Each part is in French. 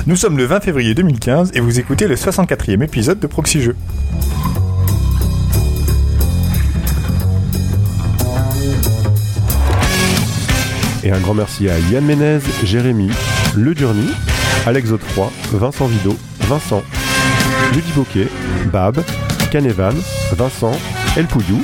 Nous sommes le 20 février 2015 et vous écoutez le 64e épisode de Proxy Jeux. Et un grand merci à Yann Ménez, Jérémy, Le Durny, Alex Godefroy, Vincent Vido, Vincent, Judy Boquet, Bab, Canevan, Vincent, El Pouillou.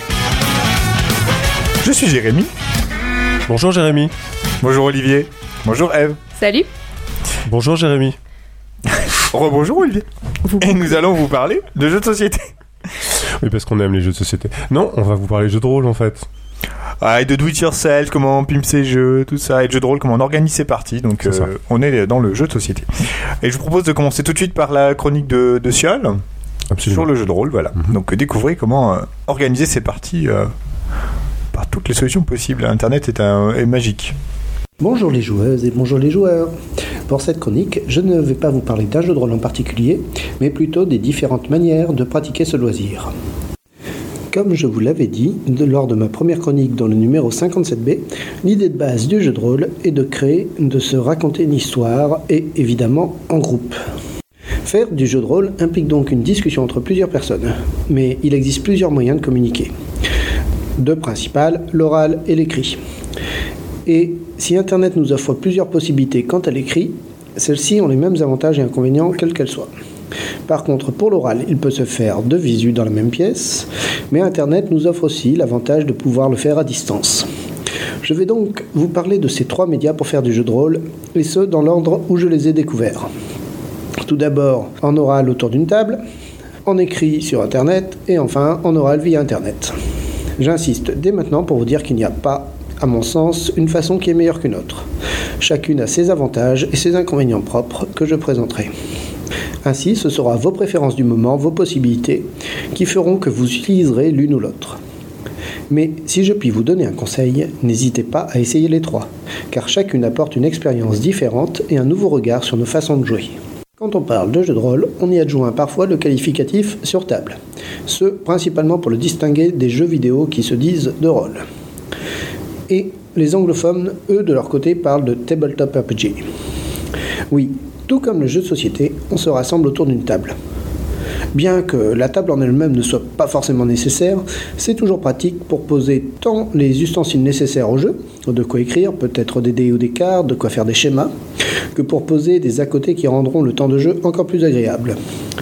Je suis Jérémy. Bonjour Jérémy. Bonjour Olivier. Bonjour Eve. Salut. Bonjour Jérémy. Rebonjour Olivier. Et nous allons vous parler de jeux de société. Oui, parce qu'on aime les jeux de société. Non, on va vous parler de jeux de rôle en fait. Ah, et de do it yourself, comment on pimpe ses jeux, tout ça, et de jeux de rôle, comment on organise ses parties. Donc on est dans le jeu de société. Et je vous propose de commencer tout de suite par la chronique de Siol. Absolument. Sur le jeu de rôle, voilà. Donc découvrez comment organiser ses parties par toutes les solutions possibles. Internet est magique. Bonjour les joueuses et bonjour les joueurs. Pour cette chronique, je ne vais pas vous parler d'un jeu de rôle en particulier, mais plutôt des différentes manières de pratiquer ce loisir. Comme je vous l'avais dit lors de ma première chronique dans le numéro 57B, l'idée de base du jeu de rôle est de se raconter une histoire et évidemment en groupe. Faire du jeu de rôle implique donc une discussion entre plusieurs personnes, mais il existe plusieurs moyens de communiquer. Deux principales, l'oral et l'écrit. Et si Internet nous offre plusieurs possibilités quant à l'écrit, celles-ci ont les mêmes avantages et inconvénients quels qu'elles soient. Par contre, pour l'oral, il peut se faire de visu dans la même pièce, mais Internet nous offre aussi l'avantage de pouvoir le faire à distance. Je vais donc vous parler de ces trois médias pour faire du jeu de rôle, et ce dans l'ordre où je les ai découverts. Tout d'abord, en oral autour d'une table, en écrit sur Internet, et enfin en oral via Internet. J'insiste dès maintenant pour vous dire qu'il n'y a pas, à mon sens, une façon qui est meilleure qu'une autre. Chacune a ses avantages et ses inconvénients propres que je présenterai. Ainsi, ce sera vos préférences du moment, vos possibilités, qui feront que vous utiliserez l'une ou l'autre. Mais si je puis vous donner un conseil, n'hésitez pas à essayer les trois, car chacune apporte une expérience différente et un nouveau regard sur nos façons de jouer. Quand on parle de jeu de rôle, on y adjoint parfois le qualificatif sur table. Ce, principalement pour le distinguer des jeux vidéo qui se disent de rôle. Et les anglophones, eux, de leur côté, parlent de tabletop RPG. Oui, tout comme le jeu de société, on se rassemble autour d'une table. Bien que la table en elle-même ne soit pas forcément nécessaire, c'est toujours pratique pour poser tant les ustensiles nécessaires au jeu, de quoi écrire, peut-être des dés ou des cartes, de quoi faire des schémas, que pour poser des à côté qui rendront le temps de jeu encore plus agréable.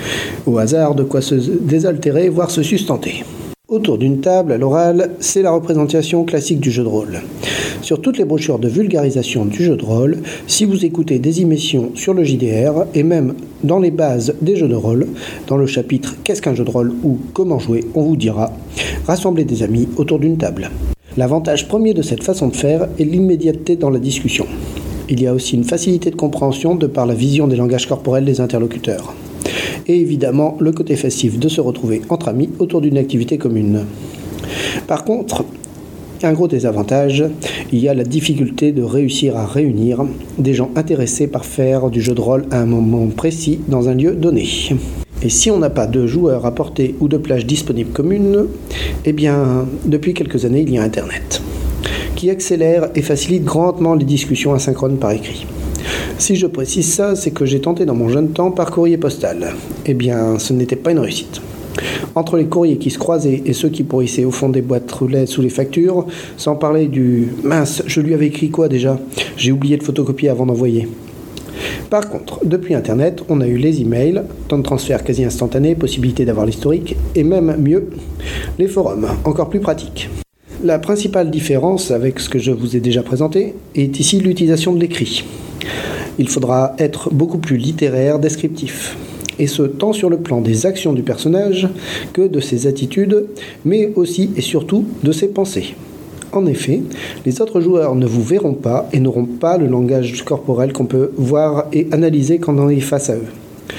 Au hasard, de quoi se désaltérer, voire se sustenter. Autour d'une table, à l'oral, c'est la représentation classique du jeu de rôle. Sur toutes les brochures de vulgarisation du jeu de rôle, si vous écoutez des émissions sur le JDR, et même dans les bases des jeux de rôle, dans le chapitre « Qu'est-ce qu'un jeu de rôle » ou « Comment jouer », on vous dira « Rassemblez des amis autour d'une table ». L'avantage premier de cette façon de faire est l'immédiateté dans la discussion. Il y a aussi une facilité de compréhension de par la vision des langages corporels des interlocuteurs. Et évidemment, le côté festif de se retrouver entre amis autour d'une activité commune. Par contre, un gros désavantage, il y a la difficulté de réussir à réunir des gens intéressés par faire du jeu de rôle à un moment précis dans un lieu donné. Et si on n'a pas de joueurs à portée ou de plage disponibles communes, eh bien, depuis quelques années, il y a Internet, qui accélère et facilite grandement les discussions asynchrones par écrit. Si je précise ça, c'est que j'ai tenté dans mon jeune temps par courrier postal. Eh bien, ce n'était pas une réussite. Entre les courriers qui se croisaient et ceux qui pourrissaient au fond des boîtes roulettes sous les factures, sans parler du « mince, je lui avais écrit quoi déjà ? J'ai oublié de photocopier avant d'envoyer ». Par contre, depuis Internet, on a eu les emails, temps de transfert quasi instantané, possibilité d'avoir l'historique, et même mieux, les forums, encore plus pratiques. La principale différence avec ce que je vous ai déjà présenté est ici l'utilisation de l'écrit. Il faudra être beaucoup plus littéraire, descriptif. Et ce, tant sur le plan des actions du personnage que de ses attitudes, mais aussi et surtout de ses pensées. En effet, les autres joueurs ne vous verront pas et n'auront pas le langage corporel qu'on peut voir et analyser quand on est face à eux.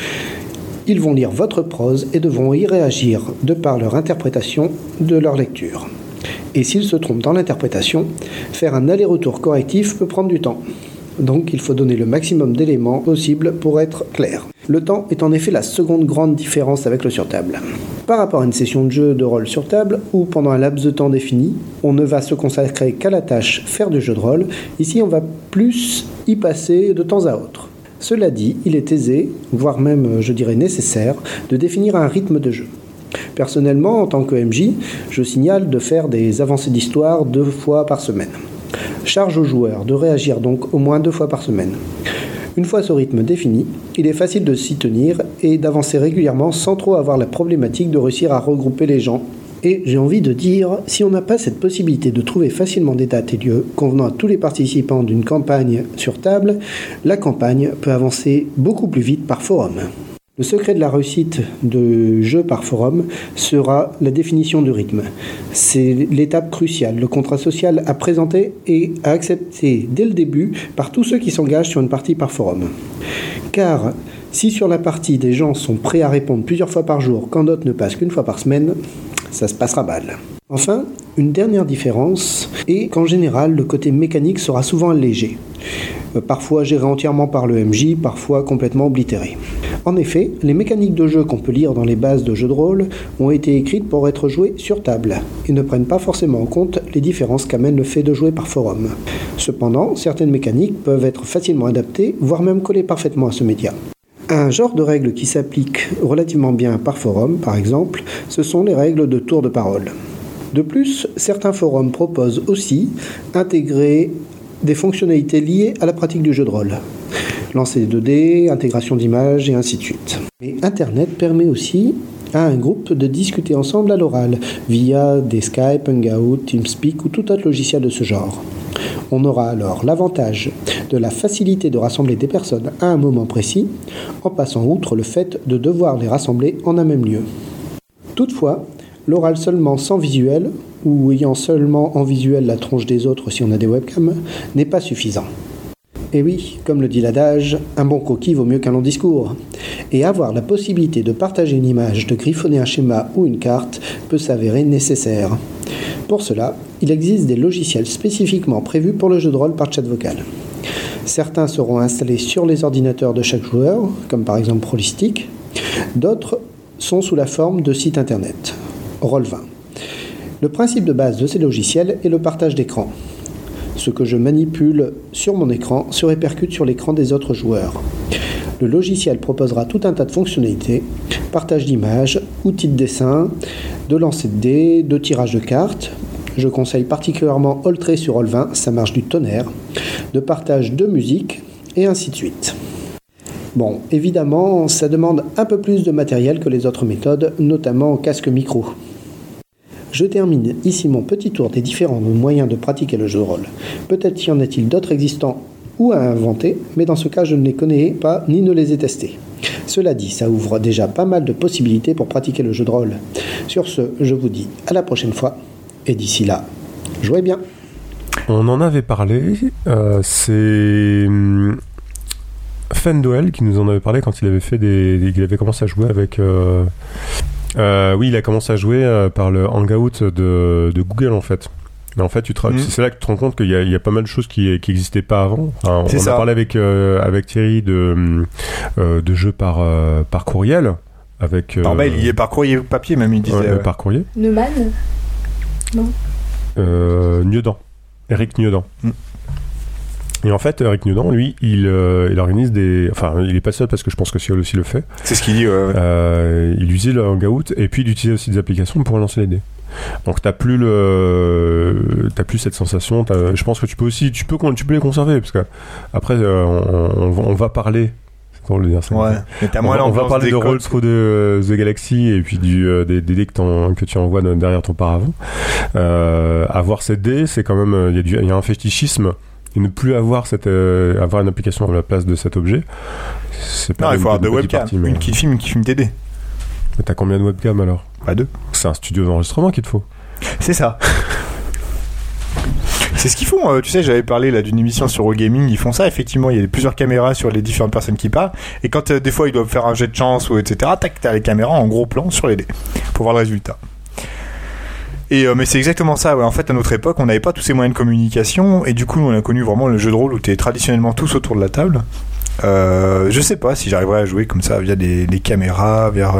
Ils vont lire votre prose et devront y réagir de par leur interprétation de leur lecture. Et s'ils se trompent dans l'interprétation, faire un aller-retour correctif peut prendre du temps. Donc il faut donner le maximum d'éléments possibles pour être clair. Le temps est en effet la seconde grande différence avec le sur-table. Par rapport à une session de jeu de rôle sur table, où pendant un laps de temps défini, on ne va se consacrer qu'à la tâche faire du jeu de rôle, ici on va plus y passer de temps à autre. Cela dit, il est aisé, voire même, je dirais nécessaire, de définir un rythme de jeu. Personnellement, en tant que MJ, je signale de faire des avancées d'histoire 2 fois par semaine. Charge aux joueurs de réagir donc au moins 2 fois par semaine. Une fois ce rythme défini, il est facile de s'y tenir et d'avancer régulièrement sans trop avoir la problématique de réussir à regrouper les gens. Et j'ai envie de dire, si on n'a pas cette possibilité de trouver facilement des dates et lieux convenant à tous les participants d'une campagne sur table, la campagne peut avancer beaucoup plus vite par forum. Le secret de la réussite de jeu par forum sera la définition du rythme. C'est l'étape cruciale, le contrat social à présenter et à accepter dès le début par tous ceux qui s'engagent sur une partie par forum. Car si sur la partie des gens sont prêts à répondre plusieurs fois par jour quand d'autres ne passent qu'une fois par semaine, ça se passera mal. Enfin, une dernière différence est qu'en général, le côté mécanique sera souvent allégé. Parfois géré entièrement par le MJ, parfois complètement oblitéré. En effet, les mécaniques de jeu qu'on peut lire dans les bases de jeux de rôle ont été écrites pour être jouées sur table et ne prennent pas forcément en compte les différences qu'amène le fait de jouer par forum. Cependant, certaines mécaniques peuvent être facilement adaptées, voire même collées parfaitement à ce média. Un genre de règles qui s'applique relativement bien par forum, par exemple, ce sont les règles de tour de parole. De plus, certains forums proposent aussi d'intégrer des fonctionnalités liées à la pratique du jeu de rôle. Lancer de dés, intégration d'images et ainsi de suite. Et Internet permet aussi à un groupe de discuter ensemble à l'oral, via des Skype, Hangout, TeamSpeak ou tout autre logiciel de ce genre. On aura alors l'avantage de la facilité de rassembler des personnes à un moment précis, en passant outre le fait de devoir les rassembler en un même lieu. Toutefois, l'oral seulement sans visuel, ou ayant seulement en visuel la tronche des autres si on a des webcams, n'est pas suffisant. Et oui, comme le dit l'adage, un bon coquille vaut mieux qu'un long discours. Et avoir la possibilité de partager une image, de griffonner un schéma ou une carte peut s'avérer nécessaire. Pour cela, il existe des logiciels spécifiquement prévus pour le jeu de rôle par chat vocal. Certains seront installés sur les ordinateurs de chaque joueur, comme par exemple Rollistic. D'autres sont sous la forme de sites internet. Roll20. Le principe de base de ces logiciels est le partage d'écran. Ce que je manipule sur mon écran se répercute sur l'écran des autres joueurs. Le logiciel proposera tout un tas de fonctionnalités, partage d'images, outils de dessin, de lancer de dés, de tirage de cartes. Je conseille particulièrement All-Tray sur Roll20, ça marche du tonnerre, de partage de musique, et ainsi de suite. Bon, évidemment, ça demande un peu plus de matériel que les autres méthodes, notamment casque micro. Je termine ici mon petit tour des différents moyens de pratiquer le jeu de rôle. Peut-être y en a-t-il d'autres existants ou à inventer, mais dans ce cas je ne les connais pas ni ne les ai testés. Cela dit, ça ouvre déjà pas mal de possibilités pour pratiquer le jeu de rôle. Sur ce, je vous dis à la prochaine fois, et d'ici là, jouez bien. On en avait parlé, c'est Fendoel qui nous en avait parlé quand il avait fait il avait commencé à jouer avec... oui, il a commencé à jouer par le Hangout de Google en fait. Mais en fait, c'est là que tu te rends compte qu'il y a pas mal de choses qui n'existaient pas avant. Enfin, on a parlé avec Thierry de jeux par courriel. Par mail, il est par courrier papier même, il disait. Par courrier. Neumann ? Non. Niedan. Eric Niedan. Et en fait, Eric Niedan, lui, il organise des... Enfin, il est pas seul parce que je pense que Ciol aussi le fait. C'est ce qu'il dit, ouais. Il utilise le Hangout et puis il utilise aussi des applications pour lancer les dés. Donc t'as plus cette sensation. Je pense que tu peux les conserver parce que après on va parler. C'est drôle de dire ça. Ouais. Mais t'as moins on va parler de Roll Through The Galaxy et puis des dés que tu envoies derrière ton paravent. Avoir ces dés, c'est quand même il y a un fétichisme. Et ne plus avoir une application à la place de cet objet, c'est pas... Non, il faut avoir deux webcams, une qui filme tes dés. Mais t'as combien de webcams alors ? Pas 2. C'est un studio d'enregistrement qu'il te faut. C'est ça. C'est ce qu'ils font. Tu sais, j'avais parlé là d'une émission sur Eurogaming, ils font ça, effectivement, il y a plusieurs caméras sur les différentes personnes qui parlent, et quand des fois ils doivent faire un jet de chance, ou etc., tac, t'as les caméras en gros plan sur les dés, pour voir le résultat. Mais c'est exactement ça, ouais. En fait à notre époque on n'avait pas tous ces moyens de communication et du coup on a connu vraiment le jeu de rôle où t'es traditionnellement tous autour de la table. Je sais pas si j'arriverais à jouer comme ça via des caméras, via...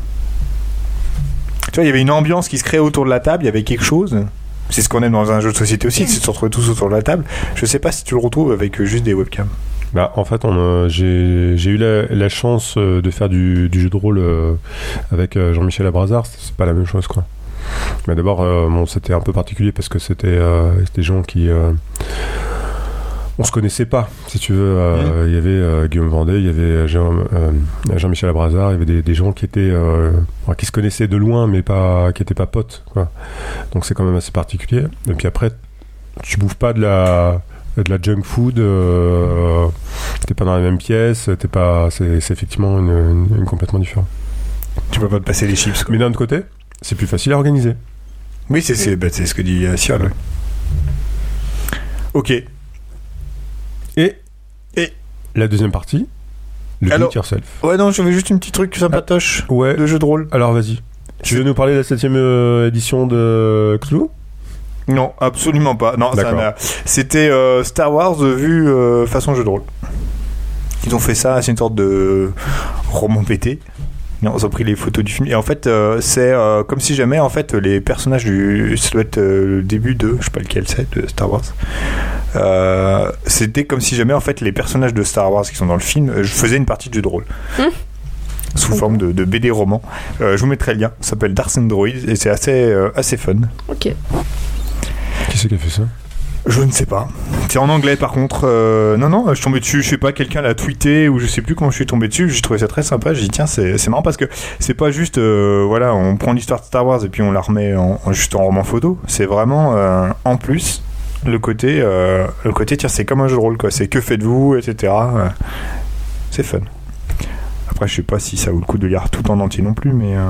Tu vois, il y avait une ambiance qui se créait autour de la table, il y avait quelque chose, c'est ce qu'on aime dans un jeu de société aussi, c'est de se retrouver tous autour de la table. Je sais pas si tu le retrouves avec juste des webcams. En fait, j'ai eu la chance de faire du jeu de rôle avec Jean-Michel Abrassard. C'est pas la même chose, quoi. Mais d'abord, c'était un peu particulier parce que c'était des gens qui... on se connaissait pas, si tu veux. Il y avait Guillaume Vendée, il y avait Jean-Michel Abrassard, il y avait des gens qui étaient qui se connaissaient de loin, mais qui étaient pas potes, quoi. Donc c'est quand même assez particulier. Et puis après, tu bouffes pas de la junk food, t'es pas dans la même pièce, c'est effectivement une complètement différent. Tu peux pas te passer les chips, quoi. Mais d'un autre côté, c'est plus facile à organiser. Oui, c'est ce que dit Siol. Ouais. Ok. Et la deuxième partie, le do it yourself. Ouais, non, j'avais juste une petite truc sympatoche de jeu de rôle. Alors vas-y. Tu veux nous parler de la 7ème édition de Cthulhu ? Non, absolument pas. Non, c'était Star Wars vu façon jeu de rôle. Ils ont fait ça, c'est une sorte de roman pété. Ils ont pris les photos du film. Et en fait, c'est comme si jamais, en fait, les personnages ça doit être le début de, je sais pas lequel c'est, de Star Wars. C'était comme si jamais, en fait, les personnages de Star Wars qui sont dans le film, je faisais une partie de jeu de rôle. Sous forme de BD roman. Je vous mettrai le lien. Ça s'appelle Darks and Droids et c'est assez fun. Ok. Qui c'est qui a fait ça ? Je ne sais pas. C'est en anglais par contre. Non, je suis tombé dessus. Je sais pas, quelqu'un l'a tweeté ou je sais plus comment je suis tombé dessus. J'ai trouvé ça très sympa. J'ai dit tiens, c'est marrant parce que c'est pas juste on prend l'histoire de Star Wars et puis on la remet juste en roman photo. C'est vraiment en plus le côté tiens, c'est comme un jeu de rôle, quoi. C'est que faites-vous, etc. C'est fun. Après, je sais pas si ça vaut le coup de lire tout en entier non plus, mais.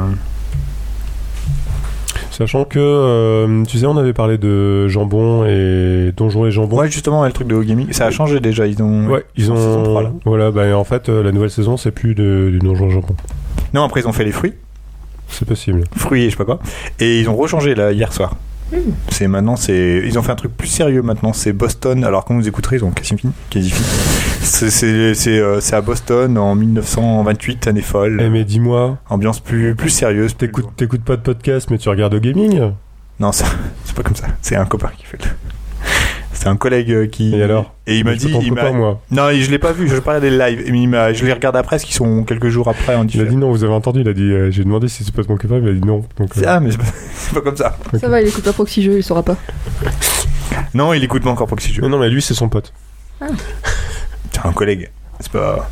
Sachant que, tu sais, on avait parlé de Jambon et Donjons et Jambon. Ouais, justement, le truc de Gaming, ça a changé déjà. Ils ont. Saison 3, là. Voilà, en fait, la nouvelle saison, c'est plus du Donjons et Jambon. Non, après, ils ont fait les fruits. C'est possible. Fruits et je sais pas quoi. Et ils ont rechangé, là, hier soir. Ils ont fait un truc plus sérieux maintenant. C'est Boston. Alors quand vous écouterez, ils ont quasi fini. C'est à Boston en 1928, année folle. Eh mais dis-moi, ambiance plus sérieuse. T'écoutes pas de podcast, mais tu regardes au gaming ? Non, c'est pas comme ça. C'est un copain qui fait le. C'est un collègue qui. Et alors ? Et il m'a dit. Moi. Non, je l'ai pas vu. Je parlais des lives. Je les regarde après, parce qu'ils sont quelques jours après en différé. Il a dit non. Vous avez entendu ? Il a dit. J'ai demandé si c'est pas mon copain. Il a dit non. Donc, Ah, mais c'est pas comme ça. Okay. Ça va, il écoute pas Proxy Jeux, il saura pas. Non, il écoute pas encore Proxy Jeux. Non, mais lui, c'est son pote. Ah. C'est un collègue. C'est pas.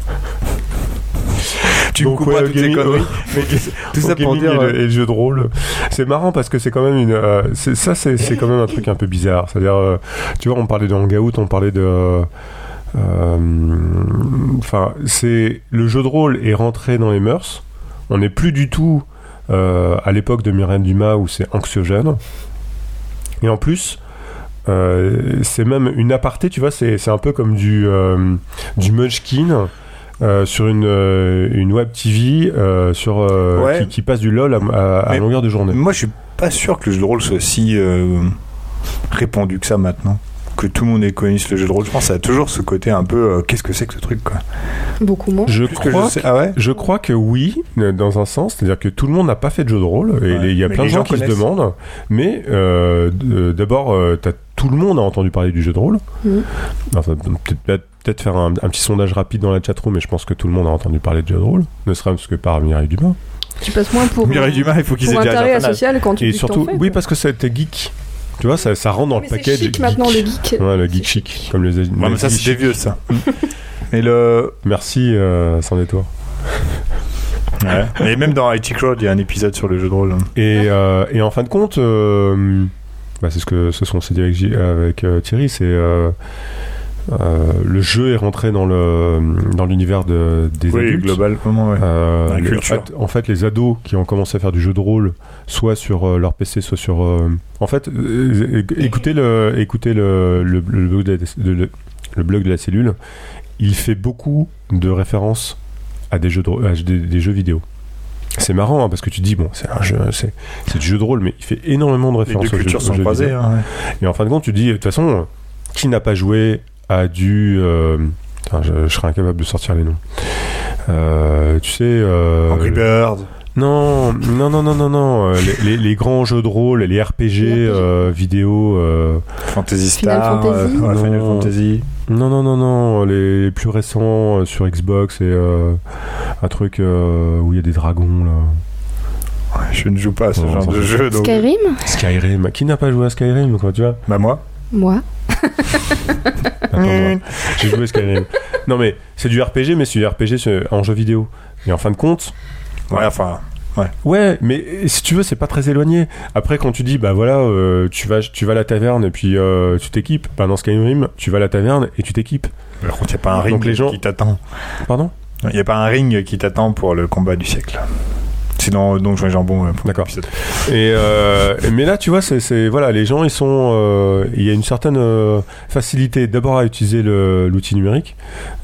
Tu donc, me couperas toutes ces conneries. Tout ça pour dire. Et le jeu de rôle. C'est marrant parce que c'est quand même c'est quand même un truc un peu bizarre. C'est-à-dire, tu vois, on parlait de Hangout, on parlait de. C'est le jeu de rôle est rentré dans les mœurs. On n'est plus du tout à l'époque de Myriam Dumas où c'est anxiogène. Et en plus. C'est même une aparté, tu vois, c'est un peu comme du Munchkin sur une web TV qui passe du LOL à longueur de journée. Moi, je suis pas sûr que le jeu de rôle soit si répandu que ça maintenant. Que tout le monde connaisse le jeu de rôle. Je pense que ça a toujours ce côté un peu qu'est-ce que c'est que ce truc, quoi. Beaucoup moins. Je crois que oui, dans un sens, c'est-à-dire que tout le monde n'a pas fait de jeu de rôle et il y a plein de gens qui se demandent. Mais d'abord, tout le monde a entendu parler du jeu de rôle. Enfin, peut-être faire un petit sondage rapide dans la chatroom, mais je pense que tout le monde a entendu parler de jeu de rôle, ne serait-ce que par Mireille Dumas. Tu passes moins pour Mireille Dumas, il faut qu'ils aient déjà intérêt social quand tu et surtout, oui, parce que c'était geek. Tu vois, ça rentre dans le package. C'est chic maintenant, le geek. Ouais, le geek chic, comme les ouais, mais ça, c'était vieux, ça. Et merci, sans détour. Ouais. Et même dans IT Crowd, il y a un épisode sur le jeu de rôle. Et en fin de compte, c'est ce qu'on s'est dit avec Thierry, c'est le jeu est rentré dans l'univers des adultes. Globalement, ouais. La culture. En fait, les ados qui ont commencé à faire du jeu de rôle, soit sur leur PC, soit sur. En fait, écoutez le blog de la cellule. Il fait beaucoup de références à des jeux vidéo. C'est marrant, hein, parce que tu dis c'est un jeu, c'est du jeu de rôle, mais il fait énormément de références. Les deux cultures sont croisées. Ouais. Et en fin de compte, tu dis de toute façon, qui n'a pas joué à du je serais incapable de sortir les noms. Tu sais, Angry Bird. Non. Les grands jeux de rôle, les RPG vidéo. Fantasy Final Star, Fantasy. Final Fantasy. Non. Les plus récents sur Xbox et un truc où il y a des dragons là. Ouais, je ne joue pas à ce genre de jeu. Donc... Skyrim. Qui n'a pas joué à Skyrim, quoi, tu vois? Bah moi. Moi. Attends, moi. J'ai joué à Skyrim. Non mais c'est du RPG, mais c'est du RPG en jeu vidéo. Et en fin de compte. Ouais, enfin. Ouais, mais si tu veux, c'est pas très éloigné. Après, quand tu dis, bah voilà, tu vas à la taverne et puis tu t'équipes. Bah dans Skyrim, tu vas à la taverne et tu t'équipes. Par contre, il n'y a pas un ring qui t'attend. Pardon? Il n'y a pas un ring qui t'attend pour le combat du siècle. C'est dans Donjons et Jambon. D'accord. Et mais là, tu vois, c'est voilà, les gens, ils sont, il y a une certaine facilité d'abord à utiliser l'outil numérique.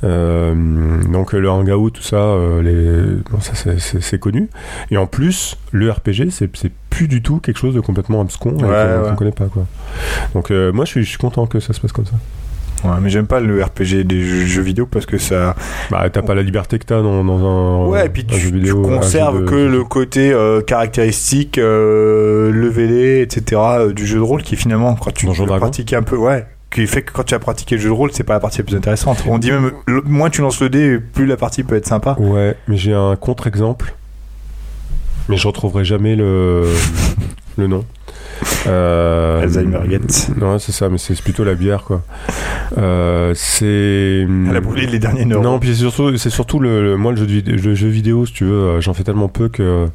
Donc le Hangout, tout ça, bon, ça c'est connu. Et en plus, le RPG, c'est plus du tout quelque chose de complètement abscon qu'on connaît pas, quoi. Donc moi, je suis content que ça se passe comme ça. Ouais, mais j'aime pas le RPG des jeux vidéo parce que ça. Bah, t'as pas la liberté que t'as dans un. Ouais, et puis jeu vidéo, tu conserves que le côté caractéristique, levelé, etc. Du jeu de rôle qui finalement, quand tu pratiques un peu, qui fait que quand tu as pratiqué le jeu de rôle, c'est pas la partie la plus intéressante. On dit même, moins tu lances le dé, plus la partie peut être sympa. Ouais, mais j'ai un contre-exemple. Mais je retrouverai jamais le nom. Alzheimer Gate. Non, c'est ça, mais c'est plutôt la bière, quoi. C'est. Elle a brûlé les derniers neurones. Non, puis c'est surtout moi le jeu vidéo, si tu veux, j'en fais tellement peu que.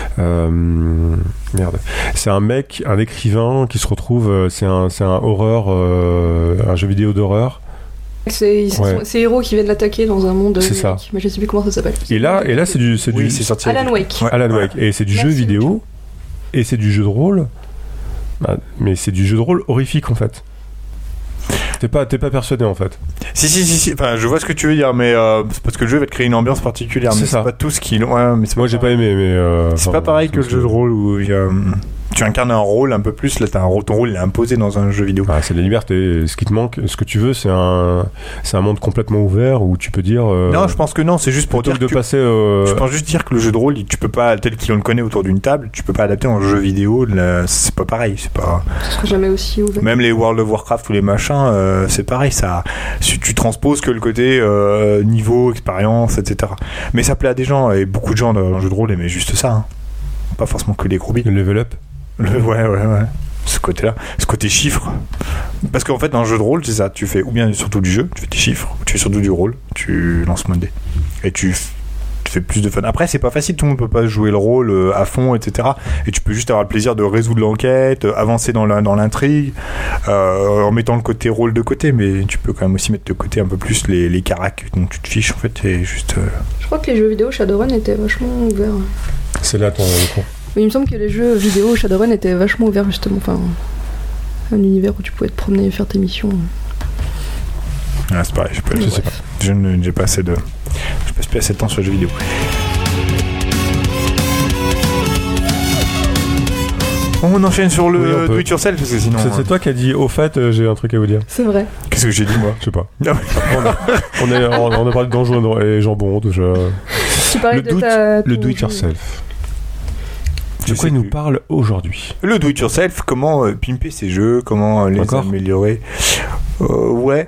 Merde. C'est un écrivain qui se retrouve. C'est un horreur, un jeu vidéo d'horreur. C'est héros qui viennent l'attaquer dans un monde. C'est ça. Mais je sais plus comment ça s'appelle. Et là, c'est sorti. Alan Wake. Ouais. Alan Wake. Et c'est du jeu vidéo. Et c'est du jeu de rôle. Mais c'est du jeu de rôle horrifique, en fait. T'es pas persuadé, en fait. Si. Enfin, je vois ce que tu veux dire, mais c'est parce que le jeu va te créer une ambiance particulière. Mais c'est pas tout ce qu'il. Ouais, mais moi, j'ai pas aimé, mais. C'est pas pareil que le jeu de rôle où il y a. Tu incarnes un rôle un peu plus, là ton rôle il est imposé dans un jeu vidéo. C'est la liberté. Ce qui te manque, ce que tu veux, c'est un monde complètement ouvert où tu peux dire. Non, je pense que non, c'est juste pour dire de passer. Je pense juste dire que le jeu de rôle, tu peux pas, tel qu'il le connaît autour d'une table, tu peux pas adapter en jeu vidéo. Là, c'est pas pareil, c'est pas. Ce sera jamais aussi ouvert. Même les World of Warcraft ou les machins, c'est pareil. Ça, tu transposes que le côté niveau, expérience, etc. Mais ça plaît à des gens et beaucoup de gens dans le jeu de rôle aimaient juste ça. Hein. Pas forcément que les gros bits. Le level up. Ouais. Ce côté-là, ce côté chiffre. Parce qu'en fait, dans un jeu de rôle, c'est ça. Tu fais ou bien surtout du jeu, tu fais tes chiffres, ou tu fais surtout du rôle, tu lances moins de dés. Et tu fais plus de fun. Après, c'est pas facile, tout le monde peut pas jouer le rôle à fond, etc. Et tu peux juste avoir le plaisir de résoudre l'enquête, avancer dans l'intrigue, en mettant le côté rôle de côté, mais tu peux quand même aussi mettre de côté un peu plus les caracs dont tu te fiches, en fait. Et juste, Je crois que les jeux vidéo Shadowrun étaient vachement ouverts. C'est là ton cours. Mais il me semble que les jeux vidéo Shadowrun étaient vachement ouverts, justement. Enfin, un univers où tu pouvais te promener et faire tes missions. C'est pareil, je sais pas. J'ai pas assez de. Je passe plus assez de temps sur les jeux vidéo. On enchaîne sur le do it yourself parce que sinon. C'est toi qui as dit au fait j'ai un truc à vous dire. C'est vrai. Qu'est-ce que j'ai dit moi? Je sais pas. on a parlé de Donjons et Jambon déjà. Tu parlais le do it yourself. De quoi il nous parle aujourd'hui? Le do it yourself, comment pimper ses jeux, comment les améliorer. Ouais.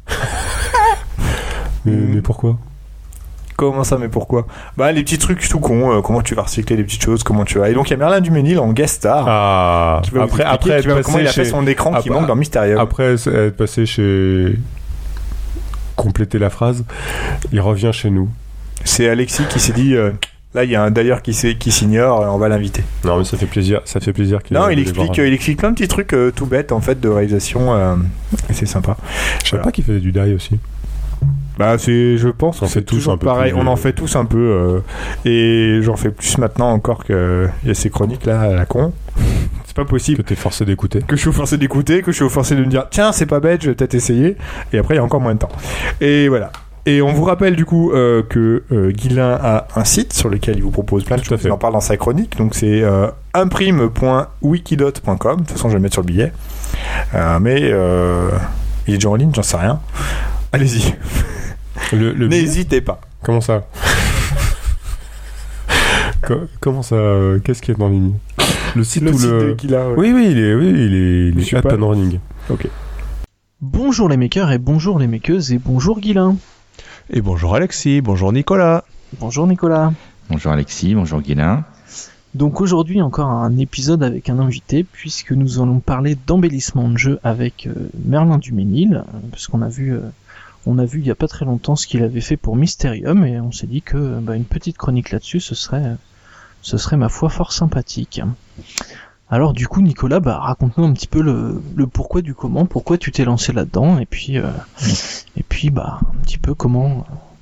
Mais pourquoi? Comment ça, mais pourquoi? Bah, les petits trucs tout cons, comment tu vas recycler les petites choses, comment tu vas. Et donc, il y a Merlin Duménil en guest star. Après comment il a fait son écran qui manque dans Mysterium. Après être passé chez. Compléter la phrase, il revient chez nous. C'est Alexis qui s'est dit. Là, il y a un d'ailleurs qui s'ignore, on va l'inviter. Non, mais ça fait plaisir qu'il. Non, il explique plein de petits trucs tout bêtes en fait de réalisation. Et c'est sympa. Je savais pas qu'il faisait du die aussi. Bah, je pense qu'on fait tous un peu pareil. On en fait tous un peu. Et j'en fais plus maintenant encore qu'il y a ces chroniques là à la con. C'est pas possible. Que t'es forcé d'écouter. Que je suis forcé d'écouter, que je suis forcé de me dire tiens, c'est pas bête, je vais peut-être essayer. Et après, il y a encore moins de temps. Et voilà. Et on vous rappelle du coup que Guilain a un site sur lequel il vous propose plein de choses. Il en parle dans sa chronique. Donc c'est imprime.wikidot.com. De toute façon, je vais le mettre sur le billet. Mais il est déjà en ligne, j'en sais rien. Allez-y. Le N'hésitez pas. Comment ça? Comment ça qu'est-ce qu'il y a dans ligne? Le site Le ou site le qu'il a, ouais. Oui, il Je est sais up pas. and running. Ok. Bonjour les makers et bonjour les makeuses et bonjour Guilain. Et bonjour Alexis, bonjour Nicolas. Bonjour Nicolas. Bonjour Alexis, bonjour Guilain. Donc aujourd'hui encore un épisode avec un invité puisque nous allons parler d'embellissement de jeu avec Merlin du Ménil, parce qu'on a vu il y a pas très longtemps ce qu'il avait fait pour Mysterium et on s'est dit que une petite chronique là-dessus ce serait ma foi fort sympathique. Alors du coup Nicolas, raconte-nous un petit peu le pourquoi du comment, pourquoi tu t'es lancé là-dedans et puis un petit peu comment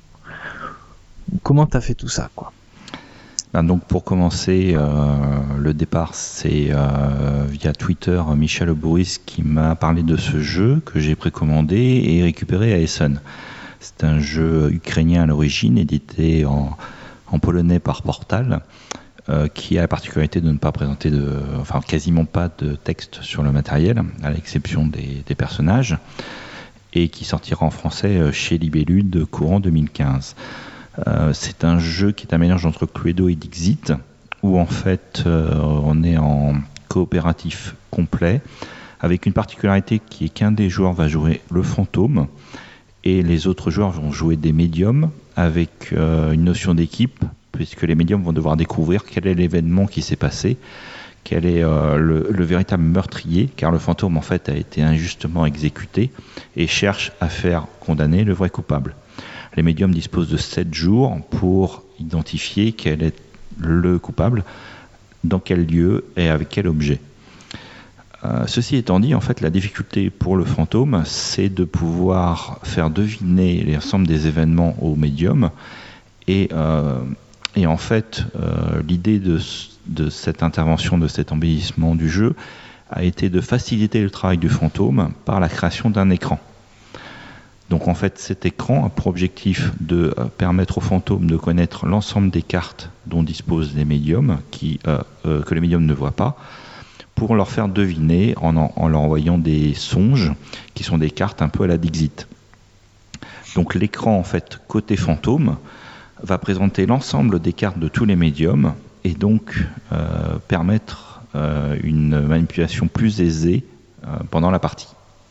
t'as fait tout ça quoi. Donc pour commencer, le départ c'est via Twitter Michel Boris qui m'a parlé de ce jeu que j'ai précommandé et récupéré à Essen. C'est un jeu ukrainien à l'origine, édité en polonais par Portal, qui a la particularité de ne pas présenter quasiment pas de texte sur le matériel, à l'exception des personnages, et qui sortira en français chez Libellude courant 2015. C'est un jeu qui est un mélange entre Cluedo et Dixit, où en fait on est en coopératif complet, avec une particularité qui est qu'un des joueurs va jouer le fantôme, et les autres joueurs vont jouer des médiums, avec une notion d'équipe, puisque les médiums vont devoir découvrir quel est l'événement qui s'est passé, quel est le véritable meurtrier, car le fantôme en fait a été injustement exécuté, et cherche à faire condamner le vrai coupable. Les médiums disposent de 7 jours pour identifier quel est le coupable, dans quel lieu et avec quel objet. Ceci étant dit, en fait, la difficulté pour le fantôme, c'est de pouvoir faire deviner l'ensemble des événements au médium. Et en fait, l'idée de cette intervention, de cet embellissement du jeu, a été de faciliter le travail du fantôme par la création d'un écran. Donc en fait, cet écran a pour objectif de permettre aux fantômes de connaître l'ensemble des cartes dont disposent les médiums, que les médiums ne voient pas, pour leur faire deviner en leur envoyant des songes, qui sont des cartes un peu à la Dixit. Donc l'écran, en fait, côté fantôme, va présenter l'ensemble des cartes de tous les médiums, et donc permettre une manipulation plus aisée pendant la partie.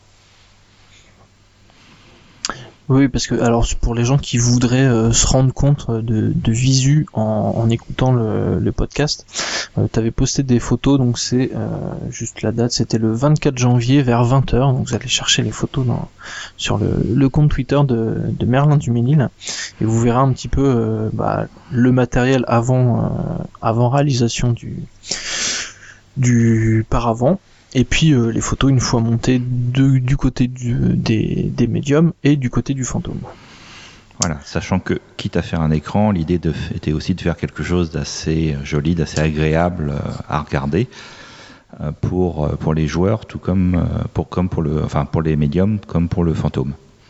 Oui, parce que alors pour les gens qui voudraient se rendre compte de visu en écoutant le podcast, t'avais posté des photos, donc c'est juste la date, c'était le 24 janvier vers 20h, donc vous allez chercher les photos sur le compte Twitter de Merlin du Ménil, et vous verrez un petit peu le matériel avant réalisation du paravent. Et puis les photos une fois montées du côté des médiums et du côté du fantôme. Voilà, sachant que quitte à faire un écran, l'idée était aussi de faire quelque chose d'assez joli, d'assez agréable à regarder pour les joueurs, tout comme pour les médiums, comme pour le fantôme.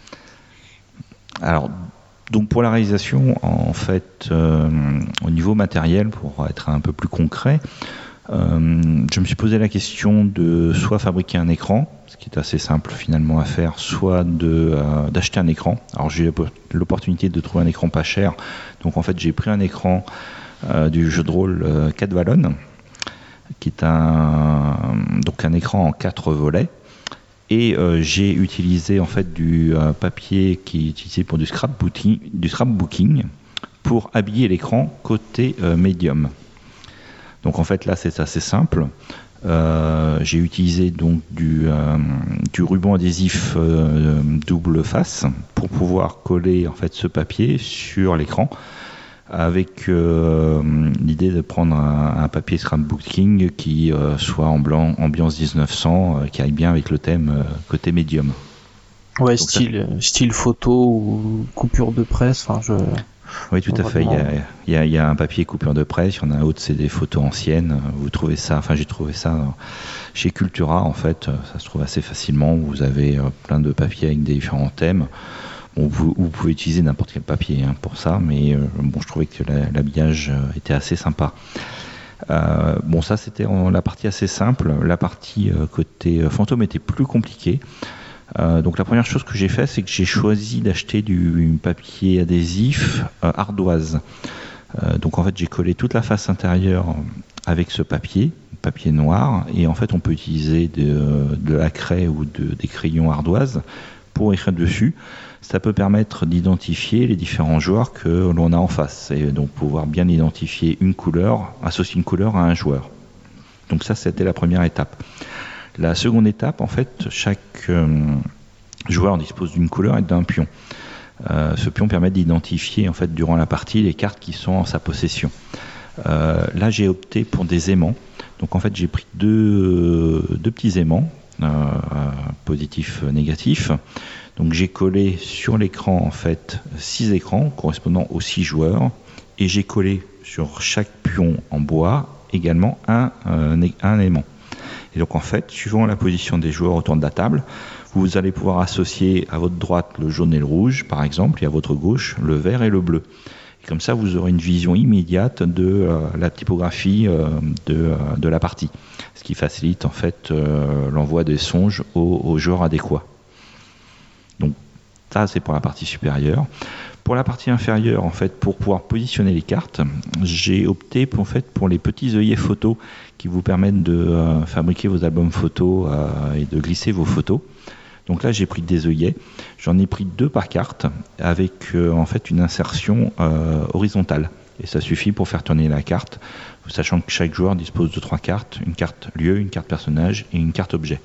Alors donc pour la réalisation, en fait, au niveau matériel, pour être un peu plus concret. Je me suis posé la question de soit fabriquer un écran, ce qui est assez simple finalement à faire, soit d'acheter un écran. Alors j'ai eu l'opportunité de trouver un écran pas cher, donc en fait j'ai pris un écran du jeu de rôle Cadvalon, qui est un écran en 4 volets, et j'ai utilisé en fait du papier qui est utilisé pour du scrapbooking pour habiller l'écran côté médium. Donc en fait là c'est assez simple. J'ai utilisé donc du ruban adhésif double face pour pouvoir coller en fait ce papier sur l'écran, avec l'idée de prendre un papier scrapbooking qui soit en blanc, ambiance 1900, qui aille bien avec le thème côté médium. Ouais, style photo ou coupure de presse. Oui, tout à fait. Il y a un papier coupure de presse, il y en a un autre, c'est des photos anciennes. Vous trouvez ça, j'ai trouvé ça chez Cultura, en fait. Ça se trouve assez facilement. Vous avez plein de papiers avec des différents thèmes. Bon, vous pouvez utiliser n'importe quel papier pour ça, mais je trouvais que l'habillage était assez sympa. Ça, c'était la partie assez simple. La partie côté fantôme était plus compliquée. Donc la première chose que j'ai fait, c'est que j'ai choisi d'acheter du papier adhésif ardoise. Donc en fait j'ai collé toute la face intérieure avec ce papier noir, et en fait on peut utiliser de la craie ou des crayons ardoise pour écrire dessus. Ça peut permettre d'identifier les différents joueurs que l'on a en face, et donc pouvoir bien identifier une couleur, associer une couleur à un joueur. Donc ça, c'était la première étape. La seconde étape, en fait, chaque joueur dispose d'une couleur et d'un pion. Ce pion permet d'identifier, en fait, durant la partie, les cartes qui sont en sa possession. Là, j'ai opté pour des aimants. Donc en fait, j'ai pris deux petits aimants, positifs, négatifs. Donc j'ai collé sur l'écran en fait 6 écrans correspondant aux 6 joueurs, et j'ai collé sur chaque pion en bois également un aimant. Et donc en fait, suivant la position des joueurs autour de la table, vous allez pouvoir associer à votre droite le jaune et le rouge par exemple, et à votre gauche le vert et le bleu. Et comme ça, vous aurez une vision immédiate de la typographie de la partie, ce qui facilite en fait l'envoi des songes aux joueurs adéquats. Donc ça, c'est pour la partie supérieure. Pour la partie inférieure, en fait, pour pouvoir positionner les cartes, j'ai opté pour les petits œillets photos qui vous permettent de fabriquer vos albums photos et de glisser vos photos. Donc là, j'ai pris des œillets. J'en ai pris 2 par carte avec en fait une insertion horizontale. Et ça suffit pour faire tourner la carte, sachant que chaque joueur dispose de 3 cartes, une carte lieu, une carte personnage et une carte objet.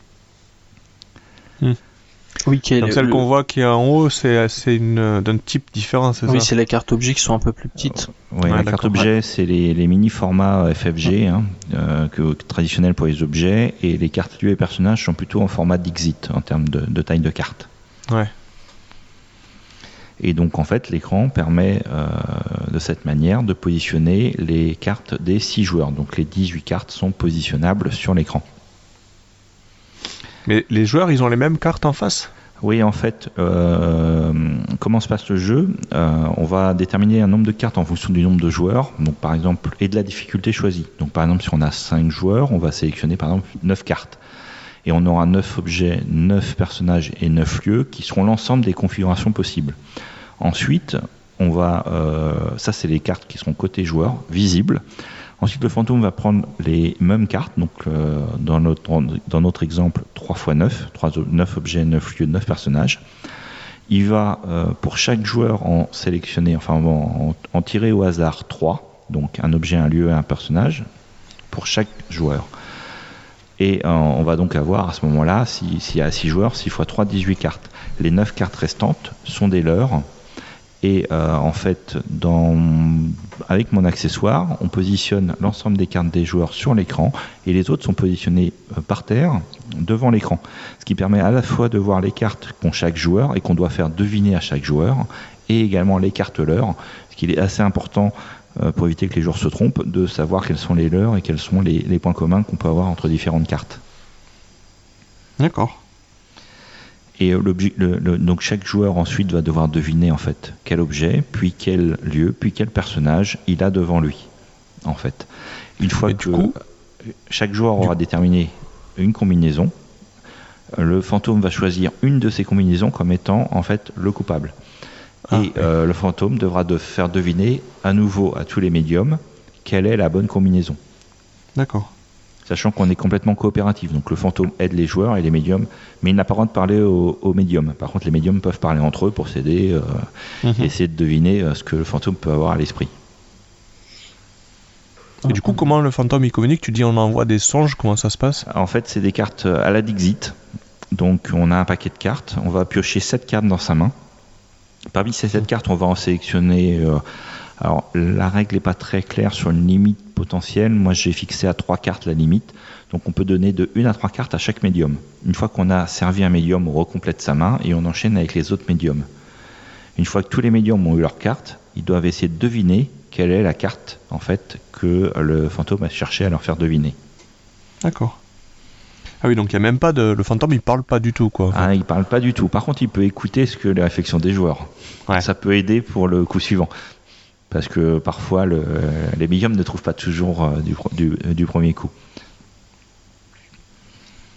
Oui, donc celle qu'on voit qui est en haut, c'est d'un type différent, c'est ça? Oui, c'est les cartes objets qui sont un peu plus petites. Oui, la carte objet, c'est les mini formats FFG traditionnels pour les objets, et les cartes lieux et personnages sont plutôt en format Dixit en termes de taille de carte. Ouais. Et donc en fait, l'écran permet de cette manière de positionner les cartes des 6 joueurs. Donc les 18 cartes sont positionnables sur l'écran. Mais les joueurs, ils ont les mêmes cartes en face? Oui, en fait, comment se passe le jeu? On va déterminer un nombre de cartes en fonction du nombre de joueurs, donc par exemple, et de la difficulté choisie. Donc par exemple, si on a 5 joueurs, on va sélectionner par exemple 9 cartes. Et on aura 9 objets, 9 personnages et 9 lieux qui seront l'ensemble des configurations possibles. Ensuite, on va, ça c'est les cartes qui seront côté joueurs, visibles. Ensuite, le fantôme va prendre les mêmes cartes, donc dans notre exemple 3 x 9, 9 objets, 9 lieux, 9 personnages. Il va, pour chaque joueur, en sélectionner, enfin en tirer au hasard 3, donc un objet, un lieu et un personnage, pour chaque joueur. Et on va donc avoir à ce moment-là, s'il y a 6 joueurs, 6 x 3, 18 cartes. Les 9 cartes restantes sont des leurs. Et en fait, avec mon accessoire, on positionne l'ensemble des cartes des joueurs sur l'écran, et les autres sont positionnés par terre devant l'écran. Ce qui permet à la fois de voir les cartes qu'ont chaque joueur et qu'on doit faire deviner à chaque joueur, et également les cartes leurs, ce qui est assez important pour éviter que les joueurs se trompent, de savoir quels sont les leurs et quels sont les points communs qu'on peut avoir entre différentes cartes. D'accord. Et donc chaque joueur ensuite va devoir deviner en fait quel objet, puis quel lieu, puis quel personnage il a devant lui, en fait. Une fois que chaque joueur aura déterminé une combinaison, le fantôme va choisir une de ces combinaisons comme étant en fait le coupable. Le fantôme devra faire deviner à nouveau à tous les médiums quelle est la bonne combinaison. D'accord. Sachant qu'on est complètement coopératif, donc le fantôme aide les joueurs et les médiums, mais il n'a pas le droit de parler aux médiums. Par contre, les médiums peuvent parler entre eux pour s'aider et essayer de deviner ce que le fantôme peut avoir à l'esprit. Et du coup, comment le fantôme il communique? Tu dis on envoie des songes, comment ça se passe? En fait, c'est des cartes à la Dixit. Donc on a un paquet de cartes, on va piocher 7 cartes dans sa main. Parmi ces 7 cartes, on va en sélectionner... alors, la règle n'est pas très claire sur une limite potentielle. Moi, j'ai fixé à 3 cartes la limite. Donc, on peut donner de 1 à 3 cartes à chaque médium. Une fois qu'on a servi un médium, on recomplète sa main et on enchaîne avec les autres médiums. Une fois que tous les médiums ont eu leur carte, ils doivent essayer de deviner quelle est la carte, en fait, que le fantôme a cherché à leur faire deviner. D'accord. Ah oui, donc il n'y a même pas le fantôme, il parle pas du tout, quoi. Ah, il parle pas du tout. Par contre, il peut écouter ce que les réflexions des joueurs. Ouais. Ça peut aider pour le coup suivant. Parce que parfois, les médiums ne trouvent pas toujours du premier coup.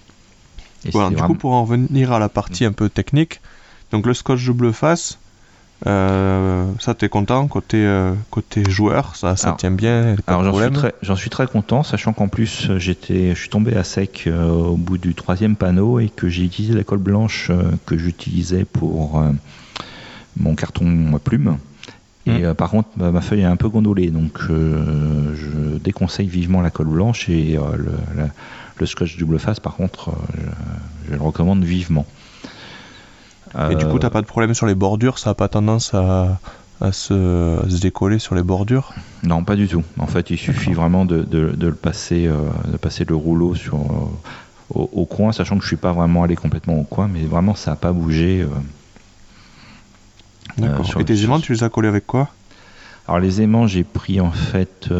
Voilà, du coup, pour en revenir à la partie un peu technique, donc le scotch double face, Ça, t'es content côté joueur, ça tient bien. Alors j'en suis très content, sachant qu'en plus je suis tombé à sec au bout du 3e panneau et que j'ai utilisé la colle blanche que j'utilisais pour mon carton plume. Et par contre, ma feuille est un peu gondolée, donc je déconseille vivement la colle blanche et le scotch double face, par contre, je le recommande vivement. Et du coup, t'as pas de problème sur les bordures, ça a pas tendance à se décoller sur les bordures? Non, pas du tout. En fait, il suffit vraiment de le passer, le rouleau au coin, sachant que je suis pas vraiment allé complètement au coin, mais vraiment ça a pas bougé. D'accord. Et tes aimants, tu les as collés avec quoi? Alors les aimants, j'ai pris en fait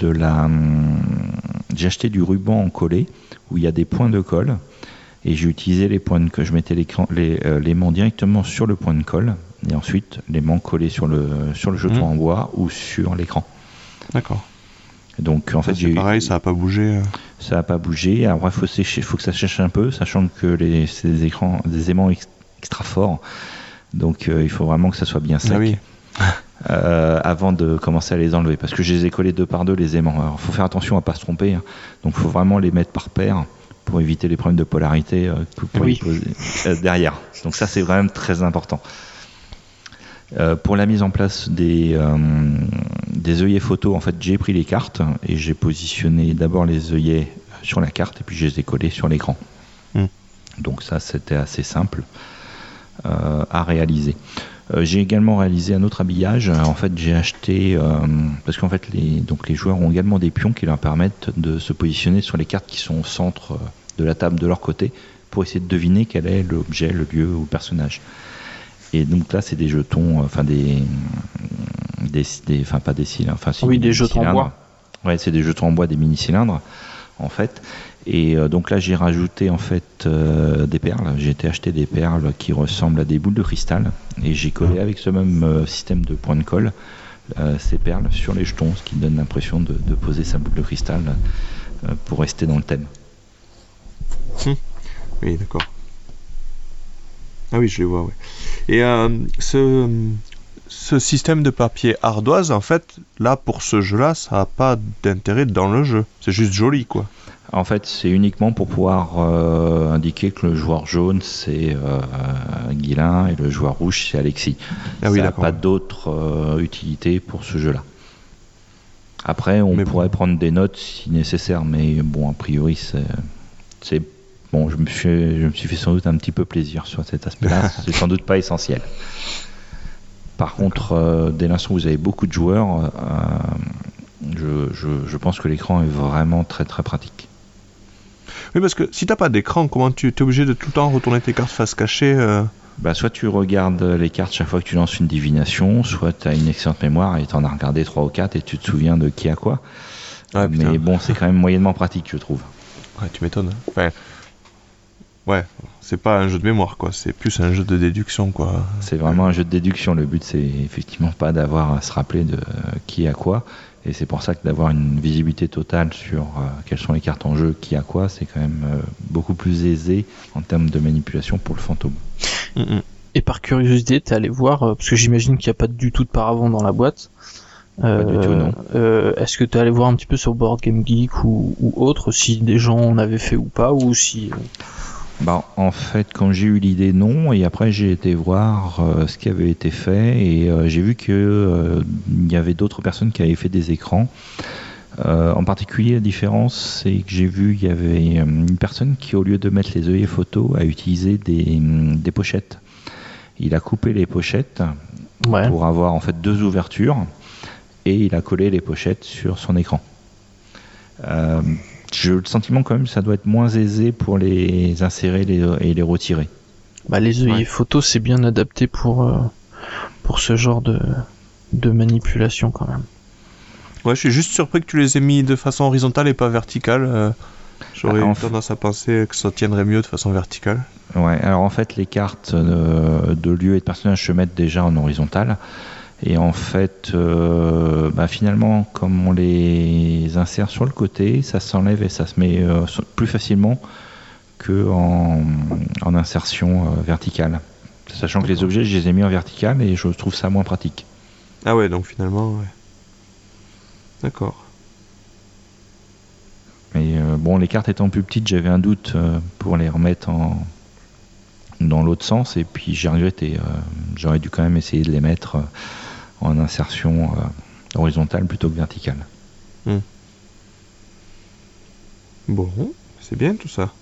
j'ai acheté du ruban en collé où il y a des points de colle. Et j'ai utilisé les points de colle. Je mettais l'aimant directement sur le point de colle et ensuite l'aimant collé sur le jeton en bois ou sur l'écran. D'accord. Donc en fait, c'est pareil, ça n'a pas bougé. Ça n'a pas bougé. Alors il faut sécher, faut que ça sèche un peu, sachant que c'est des aimants extra forts. Donc il faut vraiment que ça soit bien sec. Ah oui. Avant de commencer à les enlever, parce que je les ai collés 2 par 2 les aimants. Alors il faut faire attention à pas se tromper. Hein. Donc il faut vraiment les mettre par paire pour éviter les problèmes de polarité derrière. Donc ça, c'est vraiment très important. Pour la mise en place des œillets photo, en fait, j'ai pris les cartes et j'ai positionné d'abord les œillets sur la carte et puis je les ai collés sur l'écran. Donc ça, c'était assez simple à réaliser. J'ai également réalisé un autre habillage. En fait, j'ai acheté parce qu'en fait les joueurs ont également des pions qui leur permettent de se positionner sur les cartes qui sont au centre de la table de leur côté pour essayer de deviner quel est l'objet, le lieu ou le personnage. Et donc là, c'est des jetons, enfin des pas des cylindres, enfin des jetons en bois. Ouais, c'est des jetons en bois, des mini cylindres en fait. Et donc là, j'ai rajouté en fait des perles. J'ai été acheter des perles qui ressemblent à des boules de cristal et j'ai collé avec ce même système de point de colle ces perles sur les jetons, ce qui donne l'impression de poser sa boule de cristal pour rester dans le thème. Oui, d'accord. Ah oui, je les vois, ouais. Et ce système de papier ardoise, en fait, là, pour ce jeu-là, ça n'a pas d'intérêt dans le jeu. C'est juste joli, quoi. En fait, c'est uniquement pour pouvoir indiquer que le joueur jaune, c'est Guilain et le joueur rouge, c'est Alexis. Ah oui, ça n'a pas d'autre utilité pour ce jeu-là. Après, on pourrait prendre des notes si nécessaire, mais bon, a priori, c'est bon, je me suis fait sans doute un petit peu plaisir sur cet aspect-là. C'est sans doute pas essentiel. Par contre, dès l'instant où vous avez beaucoup de joueurs, je pense que l'écran est vraiment très très pratique. Oui, parce que si t'as pas d'écran, comment tu es obligé de tout le temps retourner tes cartes face cachée soit tu regardes les cartes chaque fois que tu lances une divination, soit tu as une excellente mémoire et tu en as regardé 3 ou 4 et tu te souviens de qui a quoi. Ah, mais bon, c'est quand même moyennement pratique, je trouve. Ouais, tu m'étonnes. Enfin, ouais, c'est pas un jeu de mémoire, quoi. C'est plus un jeu de déduction, quoi. C'est vraiment un jeu de déduction. Le but, c'est effectivement pas d'avoir à se rappeler de qui a quoi. Et c'est pour ça que d'avoir une visibilité totale sur quelles sont les cartes en jeu, qui a quoi, c'est quand même beaucoup plus aisé en termes de manipulation pour le fantôme. Et par curiosité, t'es allé voir, parce que j'imagine qu'il n'y a pas du tout de paravent dans la boîte. Pas du tout, non. Est-ce que t'es allé voir un petit peu sur Board Game Geek ou autre, si des gens en avaient fait ou pas, ou si... en fait, quand j'ai eu l'idée, non, et après j'ai été voir ce qui avait été fait, et j'ai vu que il y avait d'autres personnes qui avaient fait des écrans. En particulier, la différence, c'est que j'ai vu il y avait une personne qui, au lieu de mettre les œillets photo, a utilisé des pochettes. Il a coupé les pochettes pour avoir en fait 2 ouvertures, et il a collé les pochettes sur son écran. J'ai le sentiment quand même que ça doit être moins aisé pour les insérer et les retirer. Les œillets photos, c'est bien adapté pour ce genre de manipulation quand même. Ouais, je suis juste surpris que tu les aies mis de façon horizontale et pas verticale. J'aurais eu tendance à penser que ça tiendrait mieux de façon verticale. Ouais, alors en fait, les cartes de lieux et de personnages se mettent déjà en horizontale. Et en fait, finalement, comme on les insère sur le côté, ça s'enlève et ça se met plus facilement qu'en insertion verticale. Sachant que les objets, je les ai mis en vertical et je trouve ça moins pratique. Ah ouais, donc finalement, ouais. D'accord. Mais bon, les cartes étant plus petites, j'avais un doute pour les remettre dans l'autre sens, et puis j'ai regretté. J'aurais dû quand même essayer de les mettre en insertion horizontale plutôt que verticale. Bon, c'est bien tout ça.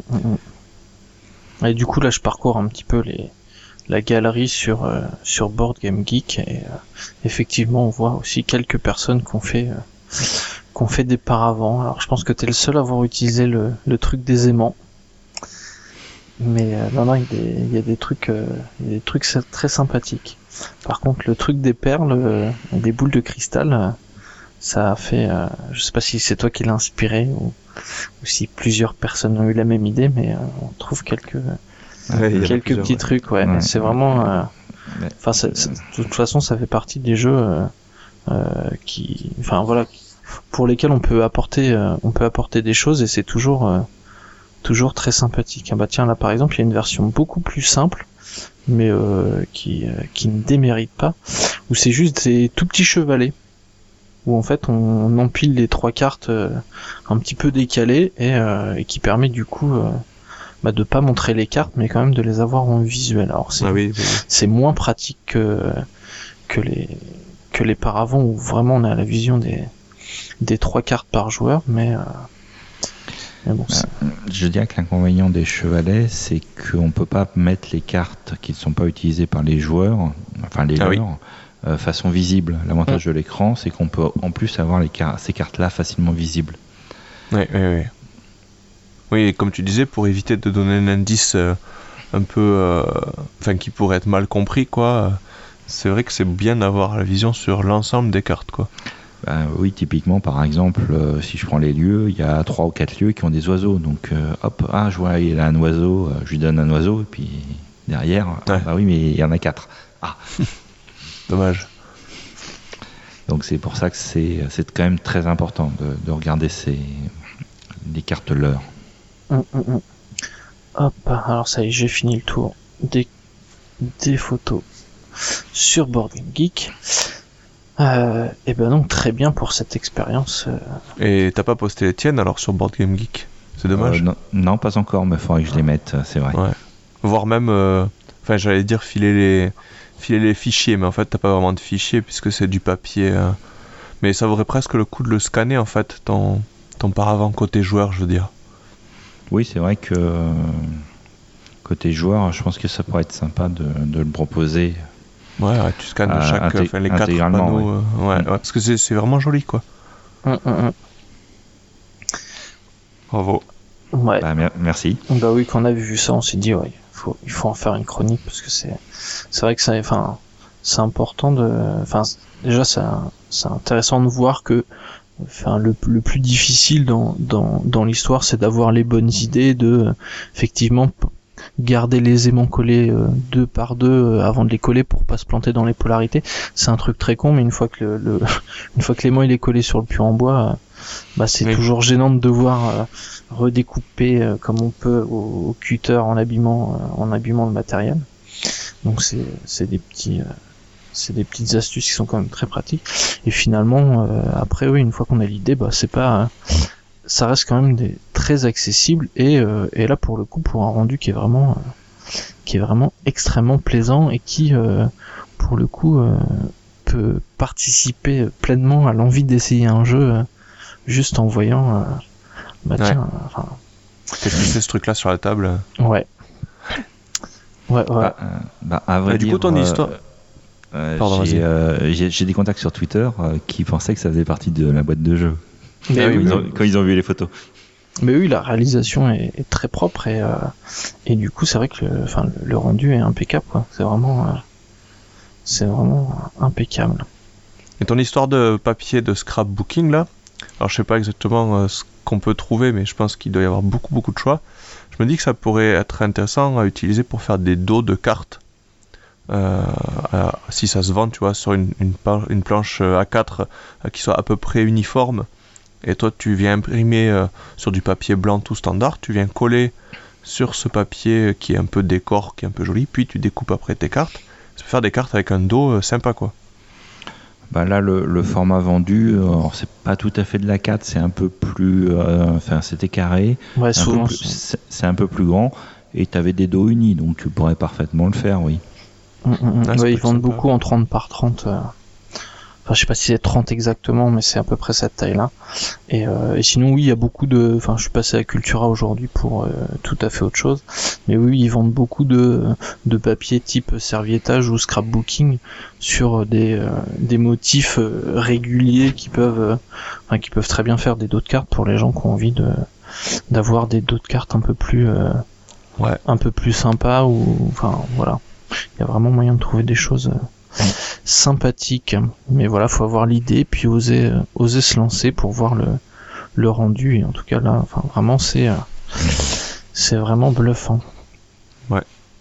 Et du coup, là, je parcours un petit peu la galerie sur Board Game Geek, et effectivement, on voit aussi quelques personnes qui ont fait des paravents. Alors, je pense que t'es le seul à avoir utilisé le truc des aimants. Mais non, il y a des trucs très sympathiques. Par contre, le truc des perles, des boules de cristal, ça a fait, je sais pas si c'est toi qui l'as inspiré ou si plusieurs personnes ont eu la même idée, mais on trouve quelques petits trucs, ouais. C'est vraiment, enfin, de toute façon, ça fait partie des jeux pour lesquels on peut apporter des choses, et c'est toujours très sympathique. Ah bah tiens, là par exemple, il y a une version beaucoup plus simple, mais qui ne démérite pas, où c'est juste des tout petits chevalets, où en fait on empile les 3 cartes un petit peu décalées, et qui permet du coup de pas montrer les cartes, mais quand même de les avoir en visuel. Alors c'est moins pratique que les paravents, où vraiment on a la vision des 3 cartes par joueur, mais bon, je dirais que l'inconvénient des chevalets, c'est qu'on peut pas mettre les cartes qui ne sont pas utilisées par les joueurs, enfin les leurs, façon visible. L'avantage de l'écran, c'est qu'on peut en plus avoir ces cartes-là facilement visibles. Oui, et comme tu disais, pour éviter de donner un indice un peu, qui pourrait être mal compris, quoi. C'est vrai que c'est bien d'avoir la vision sur l'ensemble des cartes, quoi. Oui, typiquement, par exemple, si je prends les lieux, il y a 3 ou 4 lieux qui ont des oiseaux. Donc, je vois, il a un oiseau, je lui donne un oiseau, et puis derrière, oui, mais il y en a 4. Ah, dommage. Donc, c'est pour ça que c'est quand même très important de regarder les cartes leurres. Hop, alors ça y est, j'ai fini le tour des photos sur Board Game Geek. Et ben donc très bien pour cette expérience. Et t'as pas posté les tiennes alors sur Board Game Geek? C'est dommage. Non, pas encore, mais il faudrait que je les mette, c'est vrai. Ouais. Voire même, j'allais dire filer les fichiers, mais en fait t'as pas vraiment de fichiers puisque c'est du papier. Mais ça vaudrait presque le coup de le scanner en fait, ton paravent côté joueur, je veux dire. Oui, c'est vrai que côté joueur, je pense que ça pourrait être sympa de le proposer. Ouais, tu scannes les 4 panneaux. Ouais, parce que c'est vraiment joli, quoi. Bravo. Ouais. Merci. Bah oui, quand on a vu ça, on s'est dit il faut en faire une chronique, parce que c'est vrai que c'est important déjà c'est intéressant de voir que le plus difficile dans l'histoire, c'est d'avoir les bonnes idées, effectivement garder les aimants collés 2 par 2 avant de les coller pour pas se planter dans les polarités. C'est un truc très con, mais une fois que l'aimant il est collé sur le puits en bois, c'est toujours gênant de devoir redécouper comme on peut au cutter en habillement le matériel. Donc c'est des petites astuces qui sont quand même très pratiques. Et finalement, après, une fois qu'on a l'idée, ça reste quand même très accessible, et là pour le coup, pour un rendu qui est vraiment extrêmement plaisant, et qui pour le coup peut participer pleinement à l'envie d'essayer un jeu juste en voyant T'as poussé ce truc là sur la table. Ouais. À vrai dire, du coup ton histoire j'ai des contacts sur Twitter qui pensaient que ça faisait partie de la boîte de jeu quand ils ont vu les photos. Mais oui, la réalisation est très propre, et du coup c'est vrai que le rendu est impeccable, quoi. C'est vraiment impeccable. Et ton histoire de papier de scrapbooking là, alors je sais pas exactement ce qu'on peut trouver, mais je pense qu'il doit y avoir beaucoup de choix. Je me dis que ça pourrait être intéressant à utiliser pour faire des dos de cartes. Si ça se vend, tu vois, sur une planche A4 qui soit à peu près uniforme, et toi tu viens imprimer sur du papier blanc tout standard, tu viens coller sur ce papier qui est un peu décor, qui est un peu joli, puis tu découpes après tes cartes. Ça peut faire des cartes avec un dos sympa, quoi. Bah là, le format vendu, alors c'est pas tout à fait de l'A4, c'est un peu plus, c'était carré. Ouais, souvent. C'est un peu plus grand, et tu avais des dos unis, donc tu pourrais parfaitement le faire, oui. Ouais, ils vendent beaucoup en 30 par 30. Enfin, je sais pas si c'est 30 exactement, mais c'est à peu près cette taille-là. Et sinon, oui, il y a beaucoup de... Enfin, je suis passé à Cultura aujourd'hui pour tout à fait autre chose. Mais oui, ils vendent beaucoup de papier type serviettage ou scrapbooking sur des motifs réguliers qui peuvent très bien faire des dos de cartes pour les gens qui ont envie d'avoir des dos de cartes un peu plus sympas ou... Enfin, voilà. Il y a vraiment moyen de trouver des choses... sympathique, mais voilà, faut avoir l'idée puis oser se lancer pour voir le rendu, et en tout cas là, enfin vraiment c'est vraiment bluffant. Ouais.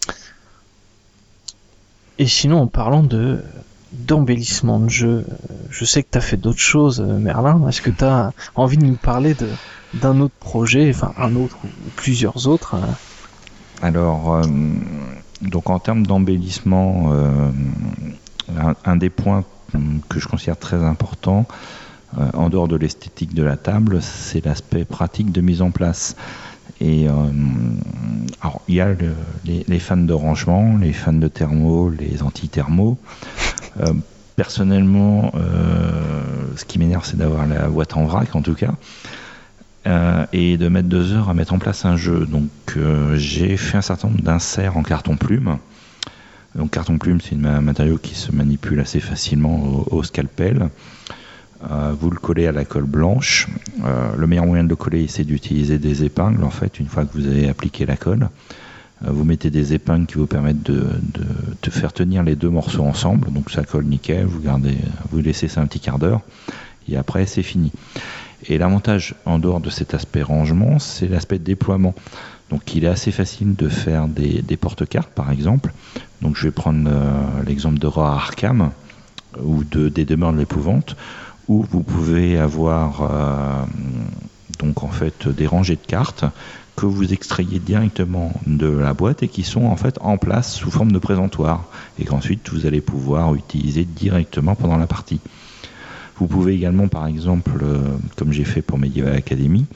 Et sinon, en parlant d'embellissement de jeu, je sais que t'as fait d'autres choses, Merlin. Est-ce que t'as envie de nous parler d'un autre projet, enfin un autre ou plusieurs autres? Alors, donc en termes d'embellissement, un des points que je considère très important, en dehors de l'esthétique de la table, c'est l'aspect pratique de mise en place. Et alors, il y a les fans de rangement, les fans de thermo, les anti-thermo. Personnellement, ce qui m'énerve, c'est d'avoir la boîte en vrac, en tout cas, et de mettre 2 heures à mettre en place un jeu. Donc, j'ai fait un certain nombre d'inserts en carton plume. Donc carton plume, c'est un matériau qui se manipule assez facilement au scalpel. Vous le collez à la colle blanche. Le meilleur moyen de le coller, c'est d'utiliser des épingles. En fait, une fois que vous avez appliqué la colle, vous mettez des épingles qui vous permettent de faire tenir les 2 morceaux ensemble. Donc ça colle nickel. Vous laissez ça un petit quart d'heure et après c'est fini. Et l'avantage, en dehors de cet aspect rangement, c'est l'aspect déploiement. Donc il est assez facile de faire des porte-cartes, par exemple. Donc je vais prendre l'exemple de Roar Arkham ou des demeures de l'épouvante, où vous pouvez avoir donc en fait des rangées de cartes que vous extrayez directement de la boîte et qui sont en fait en place sous forme de présentoir et qu'ensuite vous allez pouvoir utiliser directement pendant la partie. Vous pouvez également, par exemple, comme j'ai fait pour Medieval Academy,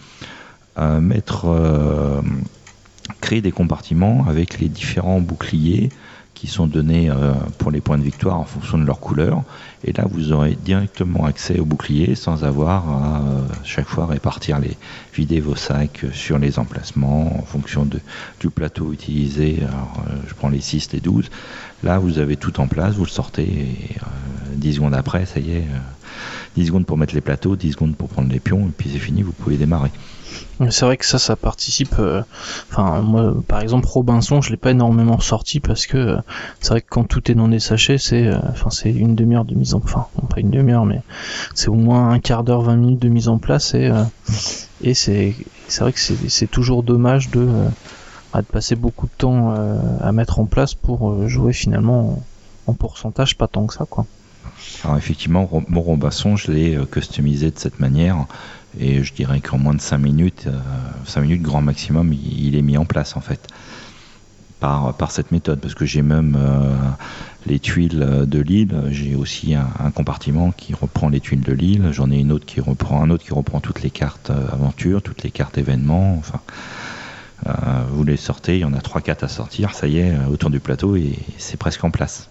créer des compartiments avec les différents boucliers qui sont donnés pour les points de victoire en fonction de leur couleur. Et là, vous aurez directement accès aux boucliers sans avoir à chaque fois vider vos sacs sur les emplacements en fonction du plateau utilisé. Alors, je prends les 6, les 12. Là, vous avez tout en place, vous le sortez et 10 secondes après, ça y est, 10 secondes pour mettre les plateaux, 10 secondes pour prendre les pions, et puis c'est fini, vous pouvez démarrer. C'est vrai que ça participe. Enfin, moi, par exemple, Robinson, je l'ai pas énormément ressorti parce que c'est vrai que quand tout est dans des sachets, c'est une demi-heure de mise en, enfin, non, pas une demi-heure, mais c'est au moins un quart d'heure, 20 minutes de mise en place, et c'est vrai que c'est toujours dommage de passer beaucoup de temps à mettre en place pour jouer finalement en pourcentage pas tant que ça, quoi. Alors effectivement, mon Robinson, je l'ai customisé de cette manière. Et je dirais qu'en moins de 5 minutes grand maximum, il est mis en place en fait par cette méthode, parce que j'ai même les tuiles de l'île. J'ai aussi un compartiment qui reprend les tuiles de l'île. J'en ai un autre qui reprend toutes les cartes aventure, toutes les cartes événements. Enfin, vous les sortez, il y en a 3-4 à sortir, ça y est, autour du plateau, et c'est presque en place.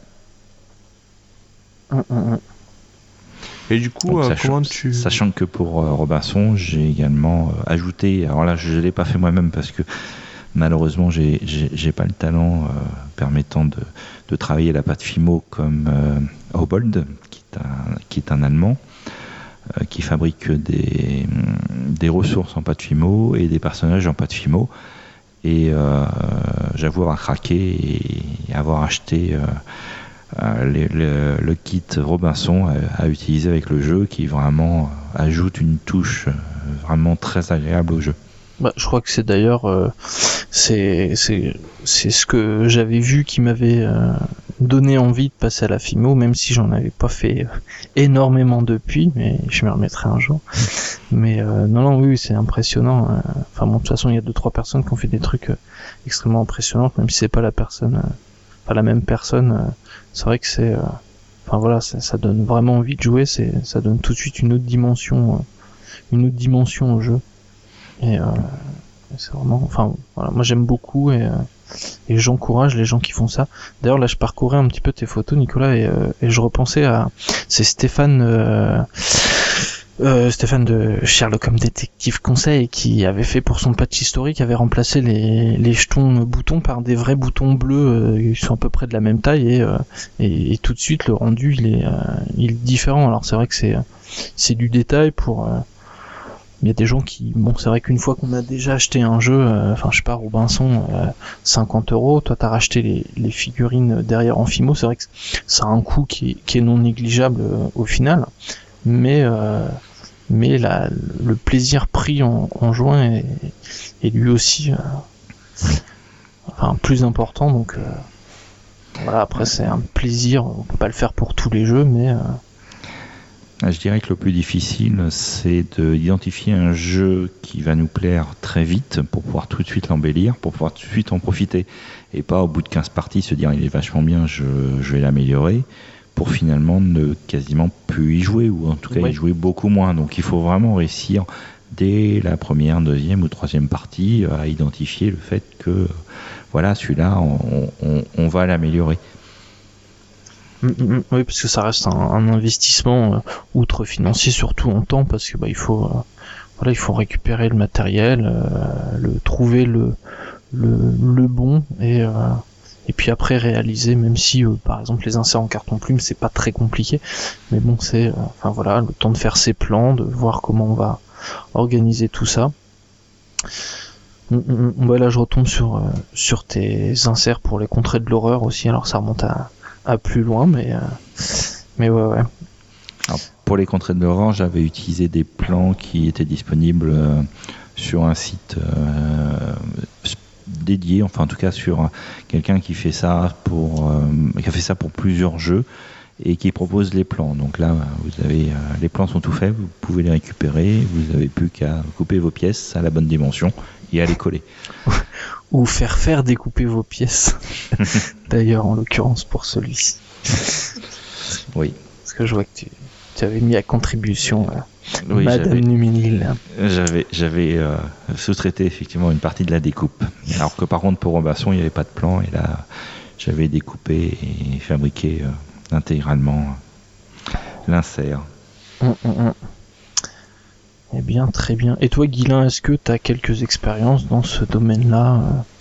Et du coup, sachant que pour Robinson, j'ai également ajouté, alors là je ne l'ai pas fait moi-même parce que malheureusement j'ai pas le talent permettant de travailler la pâte Fimo comme Hobold, qui est un Allemand, qui fabrique des ressources en pâte Fimo et des personnages en pâte Fimo. Et j'avoue avoir craqué et avoir acheté le kit Robinson à utiliser avec le jeu, qui vraiment ajoute une touche vraiment très agréable au jeu. Bah, je crois que c'est d'ailleurs c'est ce que j'avais vu qui m'avait donné envie de passer à la FIMO, même si j'en avais pas fait énormément depuis, mais je m'y remettrai un jour. Mais non, oui, c'est impressionnant. Enfin bon, de toute façon, il y a 2-3 personnes qui ont fait des trucs extrêmement impressionnants, même si c'est pas la même personne. C'est vrai que c'est, enfin voilà, ça donne vraiment envie de jouer. Ça donne tout de suite une autre dimension au jeu. Et c'est vraiment, enfin voilà, moi j'aime beaucoup et j'encourage les gens qui font ça. D'ailleurs là je parcourais un petit peu tes photos, Nicolas, et je repensais à, c'est Stéphane de Sherlock Holmes Détective Conseil qui avait fait pour son patch historique, avait remplacé les jetons boutons par des vrais boutons bleus qui sont à peu près de la même taille et tout de suite le rendu il est différent. Alors c'est vrai que c'est du détail pour il y a des gens qui, bon, c'est vrai qu'une fois qu'on a déjà acheté un jeu, enfin je sais pas, Robinson, 50€, toi t'as racheté les figurines derrière en FIMO, c'est vrai que ça a un coût qui est non négligeable au final, mais le plaisir pris en jouant est lui aussi enfin plus important, donc voilà, après c'est un plaisir, on peut pas le faire pour tous les jeux, mais je dirais que le plus difficile, c'est d'identifier un jeu qui va nous plaire très vite pour pouvoir tout de suite l'embellir, pour pouvoir tout de suite en profiter. Et pas au bout de 15 parties se dire il est vachement bien, je vais l'améliorer, pour finalement ne quasiment plus y jouer, ou en tout cas y jouer beaucoup moins. Donc il faut vraiment réussir dès la première, deuxième ou troisième partie à identifier le fait que voilà, celui-là, on va l'améliorer. Oui, parce que ça reste un investissement outre financier, surtout en temps, parce que il faut récupérer le matériel, trouver le bon et puis après réaliser, même si par exemple les inserts en carton plume c'est pas très compliqué, mais bon c'est enfin voilà, le temps de faire ses plans, de voir comment on va organiser tout ça. Là je retombe sur tes inserts pour les contrées de l'horreur aussi, alors ça remonte à plus loin, mais ouais. Alors, pour les contrées de l'horreur, j'avais utilisé des plans qui étaient disponibles sur un site dédié, enfin en tout cas sur quelqu'un qui fait ça qui a fait ça pour plusieurs jeux et qui propose les plans. Donc là, vous avez les plans sont tout faits, vous pouvez les récupérer, vous n'avez plus qu'à couper vos pièces à la bonne dimension et à les coller. Ou faire découper vos pièces. D'ailleurs, en l'occurrence pour celui-ci. Oui. Parce que je vois que tu avais mis à contribution oui, Madame Numénil. J'avais sous-traité effectivement une partie de la découpe. Alors que par contre pour Robinson, il n'y avait pas de plan, et là j'avais découpé et fabriqué intégralement l'insert. Eh bien, très bien. Et toi, Guilain, est-ce que tu as quelques expériences dans ce domaine-là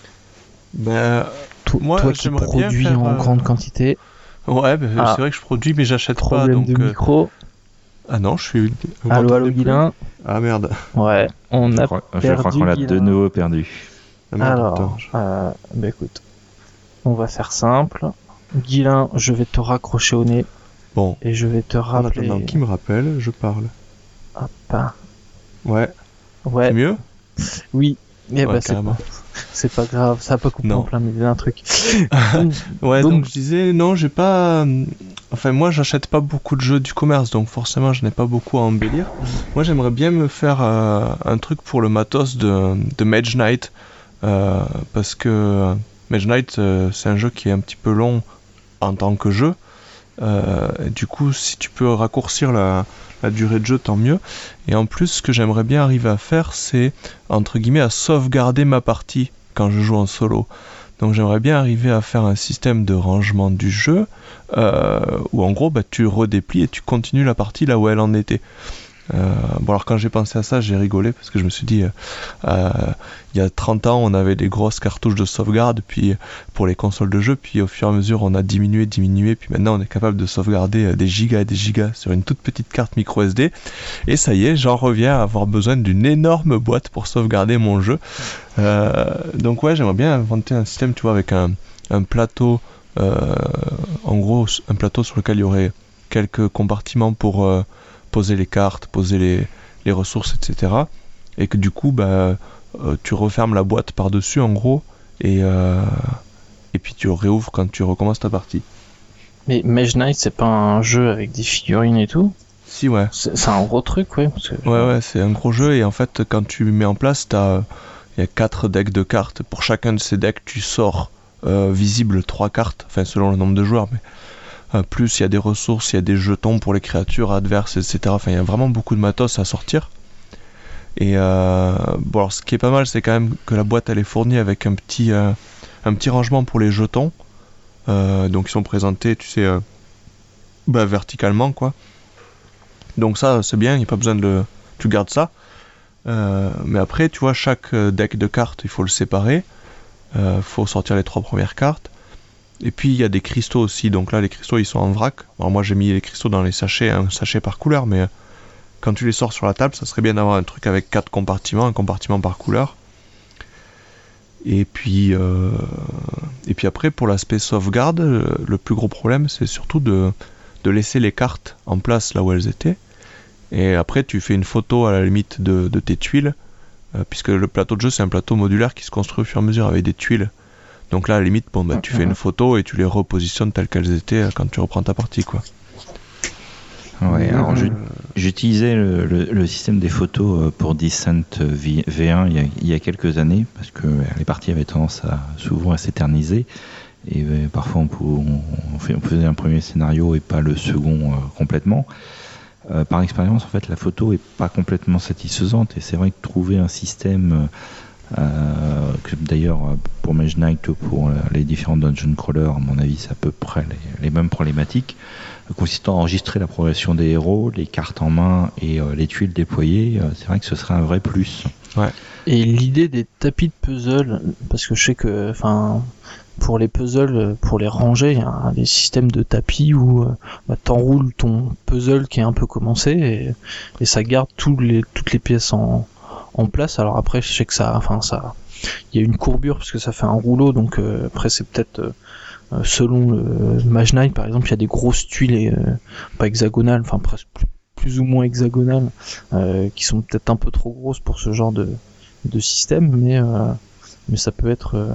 moi, qui produis en grande quantité. Ouais, c'est vrai que je produis, mais j'achète pas. Problème de micro. Ah non, je suis... Allô, Guilain. Ah merde. Ouais, je crois qu'on l'a de nouveau perdu. Ah, merde, alors, écoute, on va faire simple. Guilain, je vais te raccrocher au nez. Bon. Et je vais te rappeler... Attends, qui me rappelle, je parle. Hop. Ouais. C'est mieux? Oui. Mais ouais, c'est pas grave, ça a pas coupé en plein milieu d'un truc. Ouais, donc je disais, non, j'ai pas... Enfin, moi, j'achète pas beaucoup de jeux du commerce, donc forcément, je n'ai pas beaucoup à embellir. Moi, j'aimerais bien me faire un truc pour le matos de Mage Knight, parce que Mage Knight, c'est un jeu qui est un petit peu long en tant que jeu. Du coup, si tu peux raccourcir la durée de jeu, tant mieux. Et en plus, ce que j'aimerais bien arriver à faire, c'est, entre guillemets, à sauvegarder ma partie quand je joue en solo. Donc j'aimerais bien arriver à faire un système de rangement du jeu, où en gros, tu redéplies et tu continues la partie là où elle en était. Bon, alors quand j'ai pensé à ça, j'ai rigolé, parce que je me suis dit, il y a 30 ans, on avait des grosses cartouches de sauvegarde puis pour les consoles de jeu, puis au fur et à mesure, on a diminué, puis maintenant, on est capable de sauvegarder des gigas et des gigas sur une toute petite carte micro SD, et ça y est, j'en reviens à avoir besoin d'une énorme boîte pour sauvegarder mon jeu. Donc ouais, j'aimerais bien inventer un système, tu vois, avec un plateau, en gros, un plateau sur lequel il y aurait quelques compartiments pour... poser les cartes, poser les ressources, etc. Et que du coup, tu refermes la boîte par-dessus, en gros, et puis tu réouvres quand tu recommences ta partie. Mais Mage Knight, c'est pas un jeu avec des figurines et tout? Si, ouais. C'est un gros truc, ouais. Parce que... Ouais, c'est un gros jeu, et en fait, quand tu mets en place, il y a 4 decks de cartes. Pour chacun de ces decks, tu sors visible 3 cartes, enfin selon le nombre de joueurs, mais plus il y a des ressources, il y a des jetons pour les créatures adverses, etc. Enfin, il y a vraiment beaucoup de matos à sortir. Et bon, alors ce qui est pas mal, c'est quand même que la boîte elle est fournie avec un petit rangement pour les jetons. Donc ils sont présentés, tu sais, verticalement, quoi. Donc ça, c'est bien, il n'y a pas besoin de... Tu gardes ça. Mais après, tu vois, chaque deck de cartes, il faut le séparer. Faut sortir les 3 premières cartes. Et puis, il y a des cristaux aussi. Donc là, les cristaux, ils sont en vrac. Alors moi, j'ai mis les cristaux dans les sachets, un sachet par couleur. Mais quand tu les sors sur la table, ça serait bien d'avoir un truc avec 4 compartiments, un compartiment par couleur. Et puis après, pour l'aspect sauvegarde, le plus gros problème, c'est surtout de laisser les cartes en place là où elles étaient. Et après, tu fais une photo à la limite de tes tuiles, puisque le plateau de jeu, c'est un plateau modulaire qui se construit au fur et à mesure avec des tuiles. Donc là, à la limite, tu fais une photo et tu les repositionnes telles qu'elles étaient quand tu reprends ta partie, quoi. Ouais, alors j'utilisais le système des photos pour Descent V1 il y a quelques années, parce que les parties avaient tendance souvent à s'éterniser. Et parfois on faisait un premier scénario et pas le second complètement. Par expérience, en fait, la photo est pas complètement satisfaisante, et c'est vrai que trouver un système que d'ailleurs pour Mage Knight ou pour les différents dungeon crawlers, à mon avis, c'est à peu près les mêmes problématiques, consistant à enregistrer la progression des héros, les cartes en main et les tuiles déployées, c'est vrai que ce serait un vrai plus. Ouais. Et l'idée des tapis de puzzle, parce que je sais que, pour les puzzles, pour les ranger, il y a des systèmes de tapis où t'enroules ton puzzle qui est un peu commencé et ça garde toutes les pièces en place. Alors après, je sais que il y a une courbure parce que ça fait un rouleau, donc après c'est peut-être selon le Mage Knight par exemple, il y a des grosses tuiles pas hexagonales, enfin presque plus ou moins hexagonales, qui sont peut-être un peu trop grosses pour ce genre de système, mais ça peut être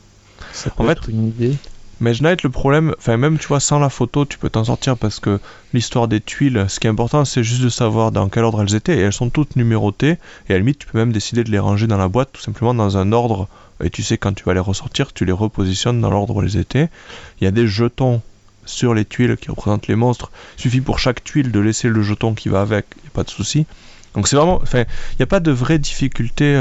une idée. Mage Knight, le problème, même tu vois, sans la photo, tu peux t'en sortir, parce que l'histoire des tuiles, ce qui est important, c'est juste de savoir dans quel ordre elles étaient, et elles sont toutes numérotées, et à la limite, tu peux même décider de les ranger dans la boîte, tout simplement dans un ordre, et tu sais quand tu vas les ressortir, tu les repositionnes dans l'ordre où elles étaient. Il y a des jetons sur les tuiles qui représentent les monstres, il suffit pour chaque tuile de laisser le jeton qui va avec, il n'y a pas de souci. Donc c'est vraiment, il n'y a pas de vraie difficulté,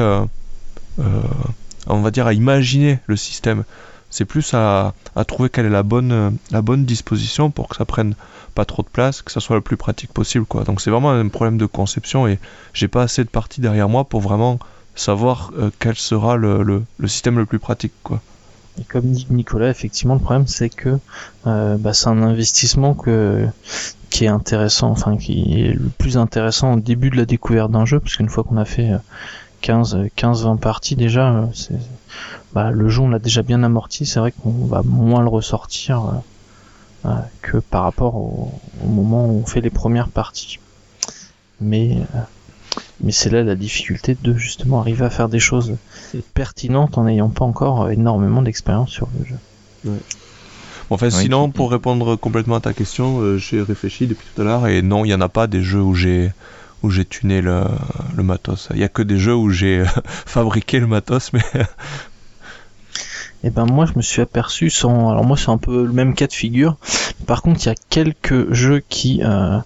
on va dire, à imaginer le système. C'est plus à trouver quelle est la bonne disposition pour que ça prenne pas trop de place, que ça soit le plus pratique possible, quoi. Donc c'est vraiment un problème de conception, et j'ai pas assez de parties derrière moi pour vraiment savoir quel sera le système le plus pratique, quoi. Et comme dit Nicolas, effectivement, le problème c'est que c'est un investissement qui est intéressant, qui est le plus intéressant au début de la découverte d'un jeu, parce qu'une fois qu'on a fait 15-20 parties déjà, le jeu on l'a déjà bien amorti, c'est vrai qu'on va moins le ressortir que par rapport au moment où on fait les premières parties. Mais c'est là la difficulté de justement arriver à faire des choses pertinentes en n'ayant pas encore énormément d'expérience sur le jeu. Ouais. Bon, sinon, pour répondre complètement à ta question, j'ai réfléchi depuis tout à l'heure, et non, il n'y en a pas des jeux où j'ai tuné le matos. Il n'y a que des jeux où j'ai fabriqué le matos, mais... Et moi je me suis aperçu alors moi c'est un peu le même cas de figure. Par contre il y a quelques jeux qui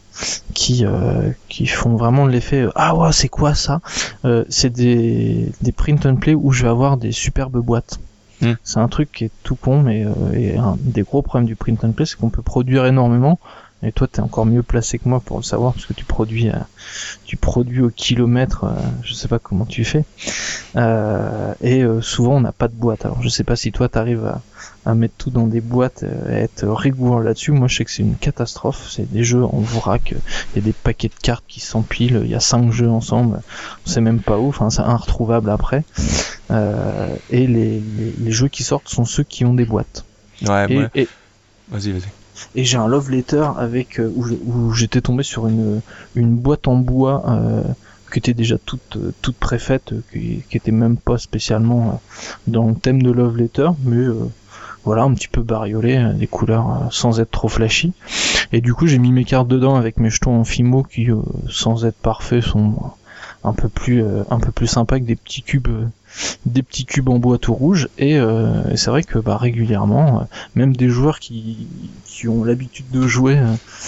font vraiment l'effet ah ouais c'est quoi ça, c'est des print and play où je vais avoir des superbes boîtes. C'est un truc qui est tout con, mais et un des gros problèmes du print and play, c'est qu'on peut produire énormément. Et toi, t'es encore mieux placé que moi pour le savoir, parce que tu produis au kilomètre, je sais pas comment tu fais. Et souvent, on n'a pas de boîte. Alors, je sais pas si toi, t'arrives à mettre tout dans des boîtes, à être rigoureux là-dessus. Moi, je sais que c'est une catastrophe. C'est des jeux en vrac. Il y a des paquets de cartes qui s'empilent. Il y a 5 jeux ensemble. On sait même pas où. C'est inretrouvable après. Et les jeux qui sortent sont ceux qui ont des boîtes. Ouais, Vas-y. Et j'ai un love letter avec où j'étais tombé sur une boîte en bois qui était déjà toute préfaite, qui était même pas spécialement dans le thème de love letter, mais voilà, un petit peu bariolé, des couleurs sans être trop flashy. Et du coup, j'ai mis mes cartes dedans avec mes jetons en Fimo qui, sans être parfaits, sont un peu plus sympas que des petits cubes en bois tout rouge. Et c'est vrai que régulièrement, même des joueurs qui ont l'habitude de jouer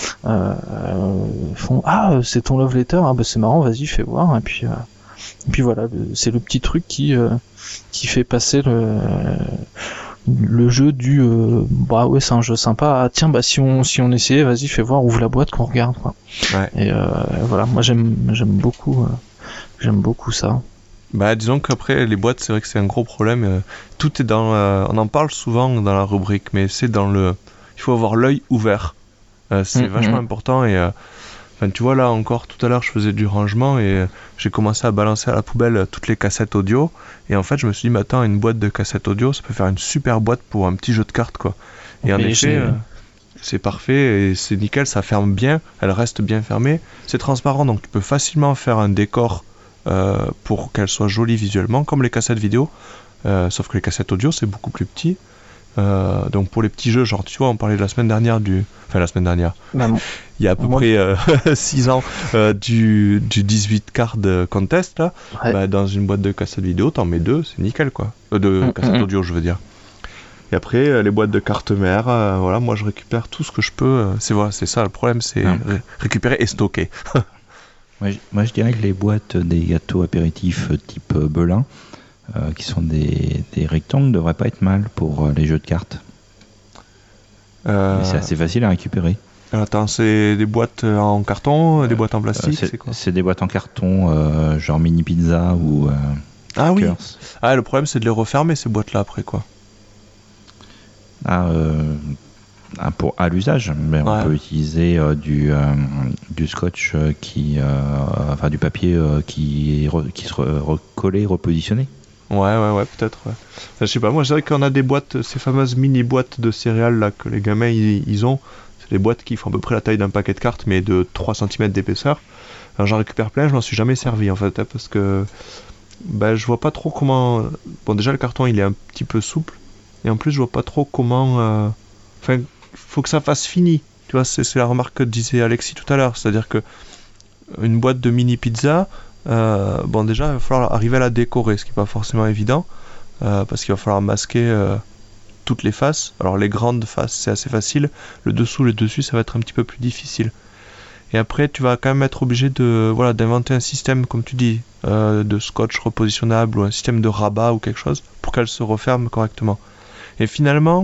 font c'est ton love letter, c'est marrant, vas-y fais voir. Et puis voilà, c'est le petit truc qui fait passer le jeu du ouais, c'est un jeu sympa, tiens si on essayait, vas-y fais voir, ouvre la boîte qu'on regarde quoi. Ouais. Et voilà, moi j'aime beaucoup ça. Disons qu'après les boîtes, c'est vrai que c'est un gros problème, tout est dans on en parle souvent dans la rubrique, mais c'est dans il faut avoir l'œil ouvert, c'est vachement important. Et tu vois, là encore tout à l'heure je faisais du rangement et j'ai commencé à balancer à la poubelle toutes les cassettes audio, et en fait je me suis dit attends, une boîte de cassettes audio ça peut faire une super boîte pour un petit jeu de cartes quoi. Et en effet c'est parfait et c'est nickel, ça ferme bien, elle reste bien fermée, c'est transparent donc tu peux facilement faire un décor pour qu'elle soit jolie visuellement comme les cassettes vidéo, sauf que les cassettes audio c'est beaucoup plus petit. Donc pour les petits jeux, genre tu vois, on parlait la semaine dernière il y a à peu près 6 ans du 18 card contest là, ouais. Dans une boîte de cassettes vidéo t'en mets 2, c'est nickel quoi, de cassettes audio je veux dire. Et après les boîtes de cartes mères, voilà, moi je récupère tout ce que je peux, c'est ça le problème, c'est récupérer et stocker. Moi je dirais que les boîtes des gâteaux apéritifs type Belin, qui sont des rectangles, ne devraient pas être mal pour les jeux de cartes. Mais c'est assez facile à récupérer. Attends, c'est des boîtes en carton, des boîtes en plastique, c'est quoi ? C'est des boîtes en carton, genre mini pizza ou oui. Le problème c'est de les refermer ces boîtes-là après quoi. À l'usage, mais on peut utiliser du scotch du papier qui se recollé, repositionné. Ouais, peut-être. Ouais. Je sais pas, moi je dirais qu'on a des boîtes, ces fameuses mini boîtes de céréales là que les gamins ils ont. C'est des boîtes qui font à peu près la taille d'un paquet de cartes mais de 3 cm d'épaisseur. Alors j'en récupère plein, je m'en suis jamais servi en fait, parce que je vois pas trop comment. Bon, déjà le carton il est un petit peu souple et en plus je vois pas trop comment. Faut que ça fasse fini. Tu vois, c'est la remarque que disait Alexis tout à l'heure, c'est-à-dire que une boîte de mini pizza. Déjà il va falloir arriver à la décorer, ce qui n'est pas forcément évident, parce qu'il va falloir masquer toutes les faces. Alors les grandes faces c'est assez facile, le dessous, le dessus ça va être un petit peu plus difficile. Et après tu vas quand même être obligé d'inventer un système, comme tu dis, de scotch repositionnable ou un système de rabat ou quelque chose pour qu'elle se referme correctement. Et finalement,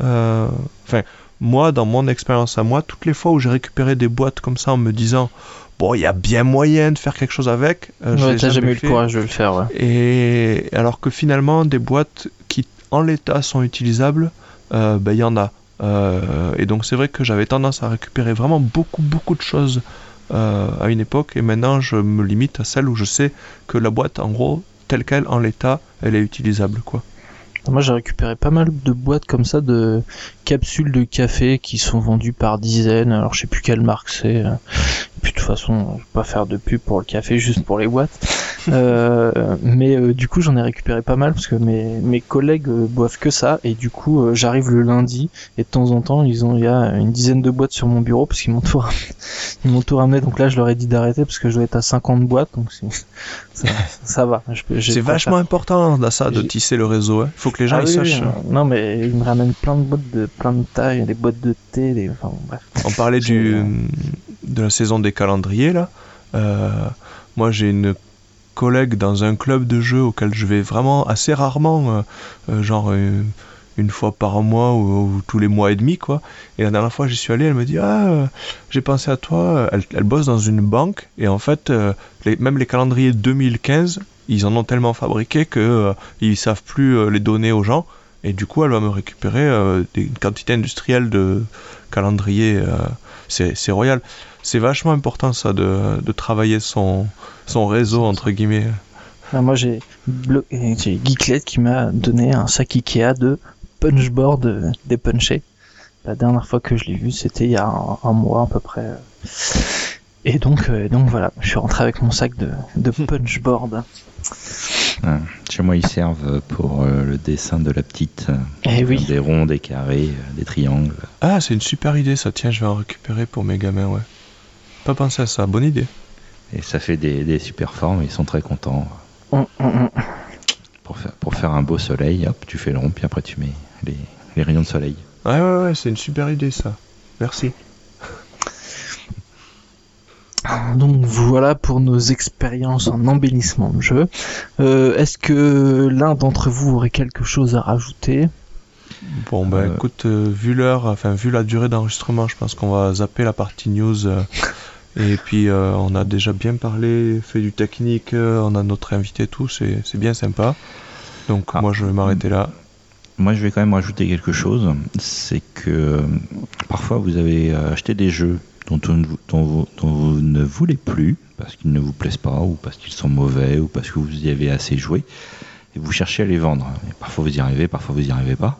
moi dans mon expérience à moi, toutes les fois où j'ai récupéré des boîtes comme ça en me disant il y a bien moyen de faire quelque chose avec. T'as jamais eu le courage de le faire, ouais. Et alors que finalement, des boîtes qui, en l'état, sont utilisables, il y en a. Et donc, c'est vrai que j'avais tendance à récupérer vraiment beaucoup de choses à une époque. Et maintenant, je me limite à celle où je sais que la boîte, en gros, telle qu'elle, en l'état, elle est utilisable, quoi. Moi j'ai récupéré pas mal de boîtes comme ça de capsules de café qui sont vendues par dizaines, alors je sais plus quelle marque c'est, et puis de toute façon je vais pas faire de pub pour le café, juste pour les boîtes, mais du coup j'en ai récupéré pas mal parce que mes collègues boivent que ça, et du coup j'arrive le lundi et de temps en temps il y a une dizaine de boîtes sur mon bureau parce qu'ils m'ont tout ramené, donc là je leur ai dit d'arrêter parce que je dois être à 50 boîtes, donc ça va. C'est vachement important ça, de tisser le réseau, hein. Faut que les gens ils sachent. Non mais ils me ramènent plein de boîtes de plein de tailles, des boîtes de thé, bref. On parlait de la saison des calendriers là. Moi j'ai une collègue dans un club de jeux auquel je vais vraiment assez rarement, une fois par mois ou tous les mois et demi quoi. Et la dernière fois j'y suis allé, elle me dit j'ai pensé à toi. Elle bosse dans une banque et en fait même les calendriers 2015 ils en ont tellement fabriqué que ils savent plus les donner aux gens, et du coup elle va me récupérer une quantité industrielle de calendriers. C'est royal. C'est vachement important ça de travailler son réseau entre guillemets. Moi j'ai Geeklet qui m'a donné un sac Ikea de punchboard dépunché. La dernière fois que je l'ai vu c'était il y a un mois à peu près. Et donc voilà, je suis rentré avec mon sac de punchboard. Chez moi, ils servent pour le dessin de la petite. Oui. Des ronds, des carrés, des triangles. Ah, c'est une super idée ça. Tiens, je vais en récupérer pour mes gamins, ouais. Pas pensé à ça, bonne idée. Et ça fait des super formes, ils sont très contents. Pour faire un beau soleil, hop, tu fais le rond, puis après tu mets les rayons de soleil. Ouais, c'est une super idée ça. Merci. Donc voilà pour nos expériences en embellissement de jeu. Est-ce que l'un d'entre vous aurait quelque chose à rajouter ? Bon écoute, vu l'heure, vu la durée d'enregistrement, je pense qu'on va zapper la partie news. Et puis on a déjà bien parlé, fait du technique, on a notre invité et tout, c'est bien sympa. Donc moi je vais m'arrêter là. Moi je vais quand même rajouter quelque chose, c'est que parfois vous avez acheté des jeux dont vous ne voulez plus, parce qu'ils ne vous plaisent pas, ou parce qu'ils sont mauvais, ou parce que vous y avez assez joué, et vous cherchez à les vendre. Et parfois vous y arrivez, parfois vous y arrivez pas.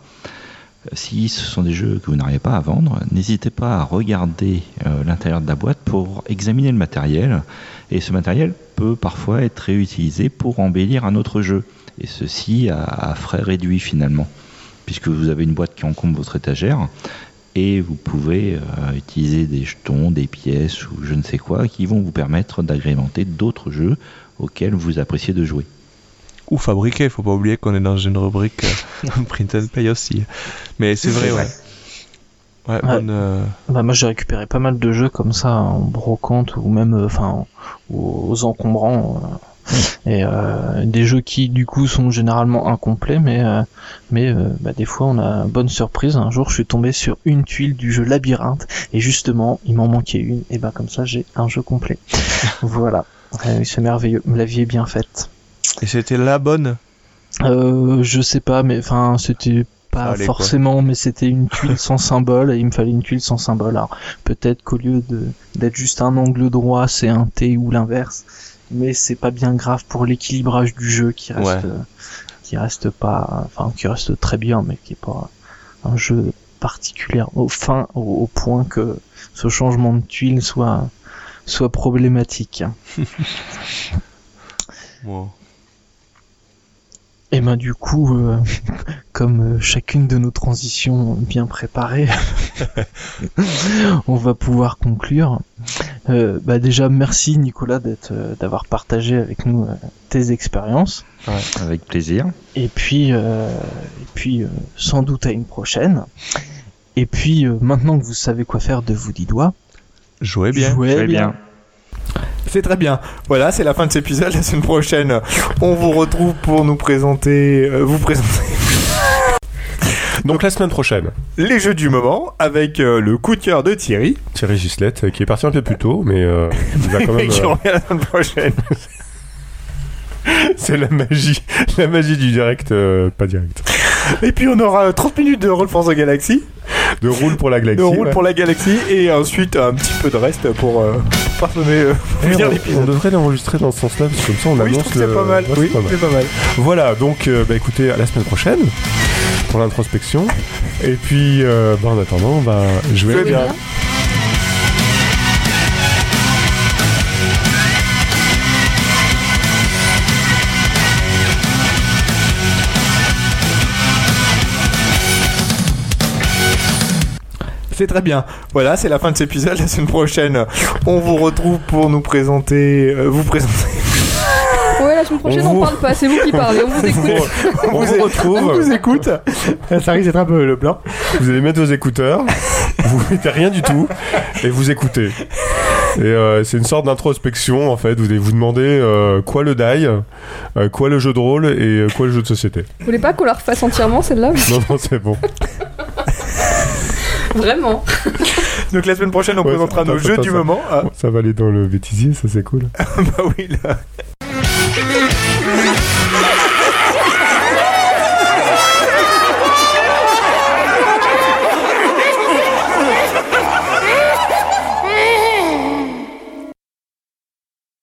Si ce sont des jeux que vous n'arrivez pas à vendre, n'hésitez pas à regarder l'intérieur de la boîte pour examiner le matériel. Et ce matériel peut parfois être réutilisé pour embellir un autre jeu. Et ceci à frais réduits finalement. Puisque vous avez une boîte qui encombre votre étagère, et vous pouvez utiliser des jetons, des pièces ou je ne sais quoi qui vont vous permettre d'agrémenter d'autres jeux auxquels vous appréciez de jouer. Ou fabriquer, faut pas oublier qu'on est dans une rubrique print and pay aussi. Mais c'est vrai, ouais. Moi j'ai récupéré pas mal de jeux comme ça en brocante ou même aux encombrants. Et des jeux qui du coup sont généralement incomplets, mais des fois on a une bonne surprise. Un jour je suis tombé sur une tuile du jeu Labyrinthe et justement il m'en manquait une, et comme ça j'ai un jeu complet. Voilà, c'est merveilleux, la vie est bien faite. Et c'était la bonne? Je sais pas, mais c'était pas forcément, mais c'était une tuile sans symbole et il me fallait une tuile sans symbole. Alors peut-être qu'au lieu d'être juste un angle droit, c'est un T ou l'inverse. Mais c'est pas bien grave pour l'équilibrage du jeu qui reste très bien, mais qui est pas un jeu particulier au point que ce changement de tuile soit problématique. Wow. Et du coup, comme chacune de nos transitions bien préparées, on va pouvoir conclure. Déjà, merci Nicolas d'avoir partagé avec nous tes expériences. Ouais, avec plaisir. Et puis, sans doute à une prochaine. Et puis, maintenant que vous savez quoi faire de vos 10 doigts, jouez bien. Jouez bien. C'est très bien. Voilà, c'est la fin de cet épisode. La semaine prochaine, on vous retrouve pour nous présenter, Donc la semaine prochaine, les jeux du moment avec le coup de cœur de Thierry Gislette, qui est parti un peu plus tôt, mais il va quand même. Et qui revient la semaine prochaine. C'est la magie du direct, pas direct. Et puis on aura 30 minutes de Roll for the Galaxy. De roule pour la galaxie. De roule pour la galaxie et ensuite un petit peu de reste pour parsemer bien l'épisode. On devrait l'enregistrer dans ce sens-là parce que comme ça on annonce c'est pas mal. Ouais, oui, c'est pas mal. Voilà, donc écoutez, à la semaine prochaine pour l'introspection. Et puis en attendant, jouez bien. C'est très bien. Voilà, c'est la fin de cet épisode. La semaine prochaine, on vous retrouve pour nous présenter. Ouais, la semaine prochaine, on parle pas. C'est vous qui parlez. On vous écoute. On vous retrouve. On vous écoute. Ça risque d'être un peu le plan. Vous allez mettre vos écouteurs. Vous mettez rien du tout et vous écoutez. Et c'est une sorte d'introspection en fait. Vous allez vous demander quoi le die, quoi le jeu de rôle et quoi le jeu de société. Vous voulez pas qu'on la refasse entièrement celle-là? Non, c'est bon. Vraiment. Donc la semaine prochaine, on présentera nos jeux du moment. Ça va aller dans le bêtisier, ça c'est cool. Bah oui, là.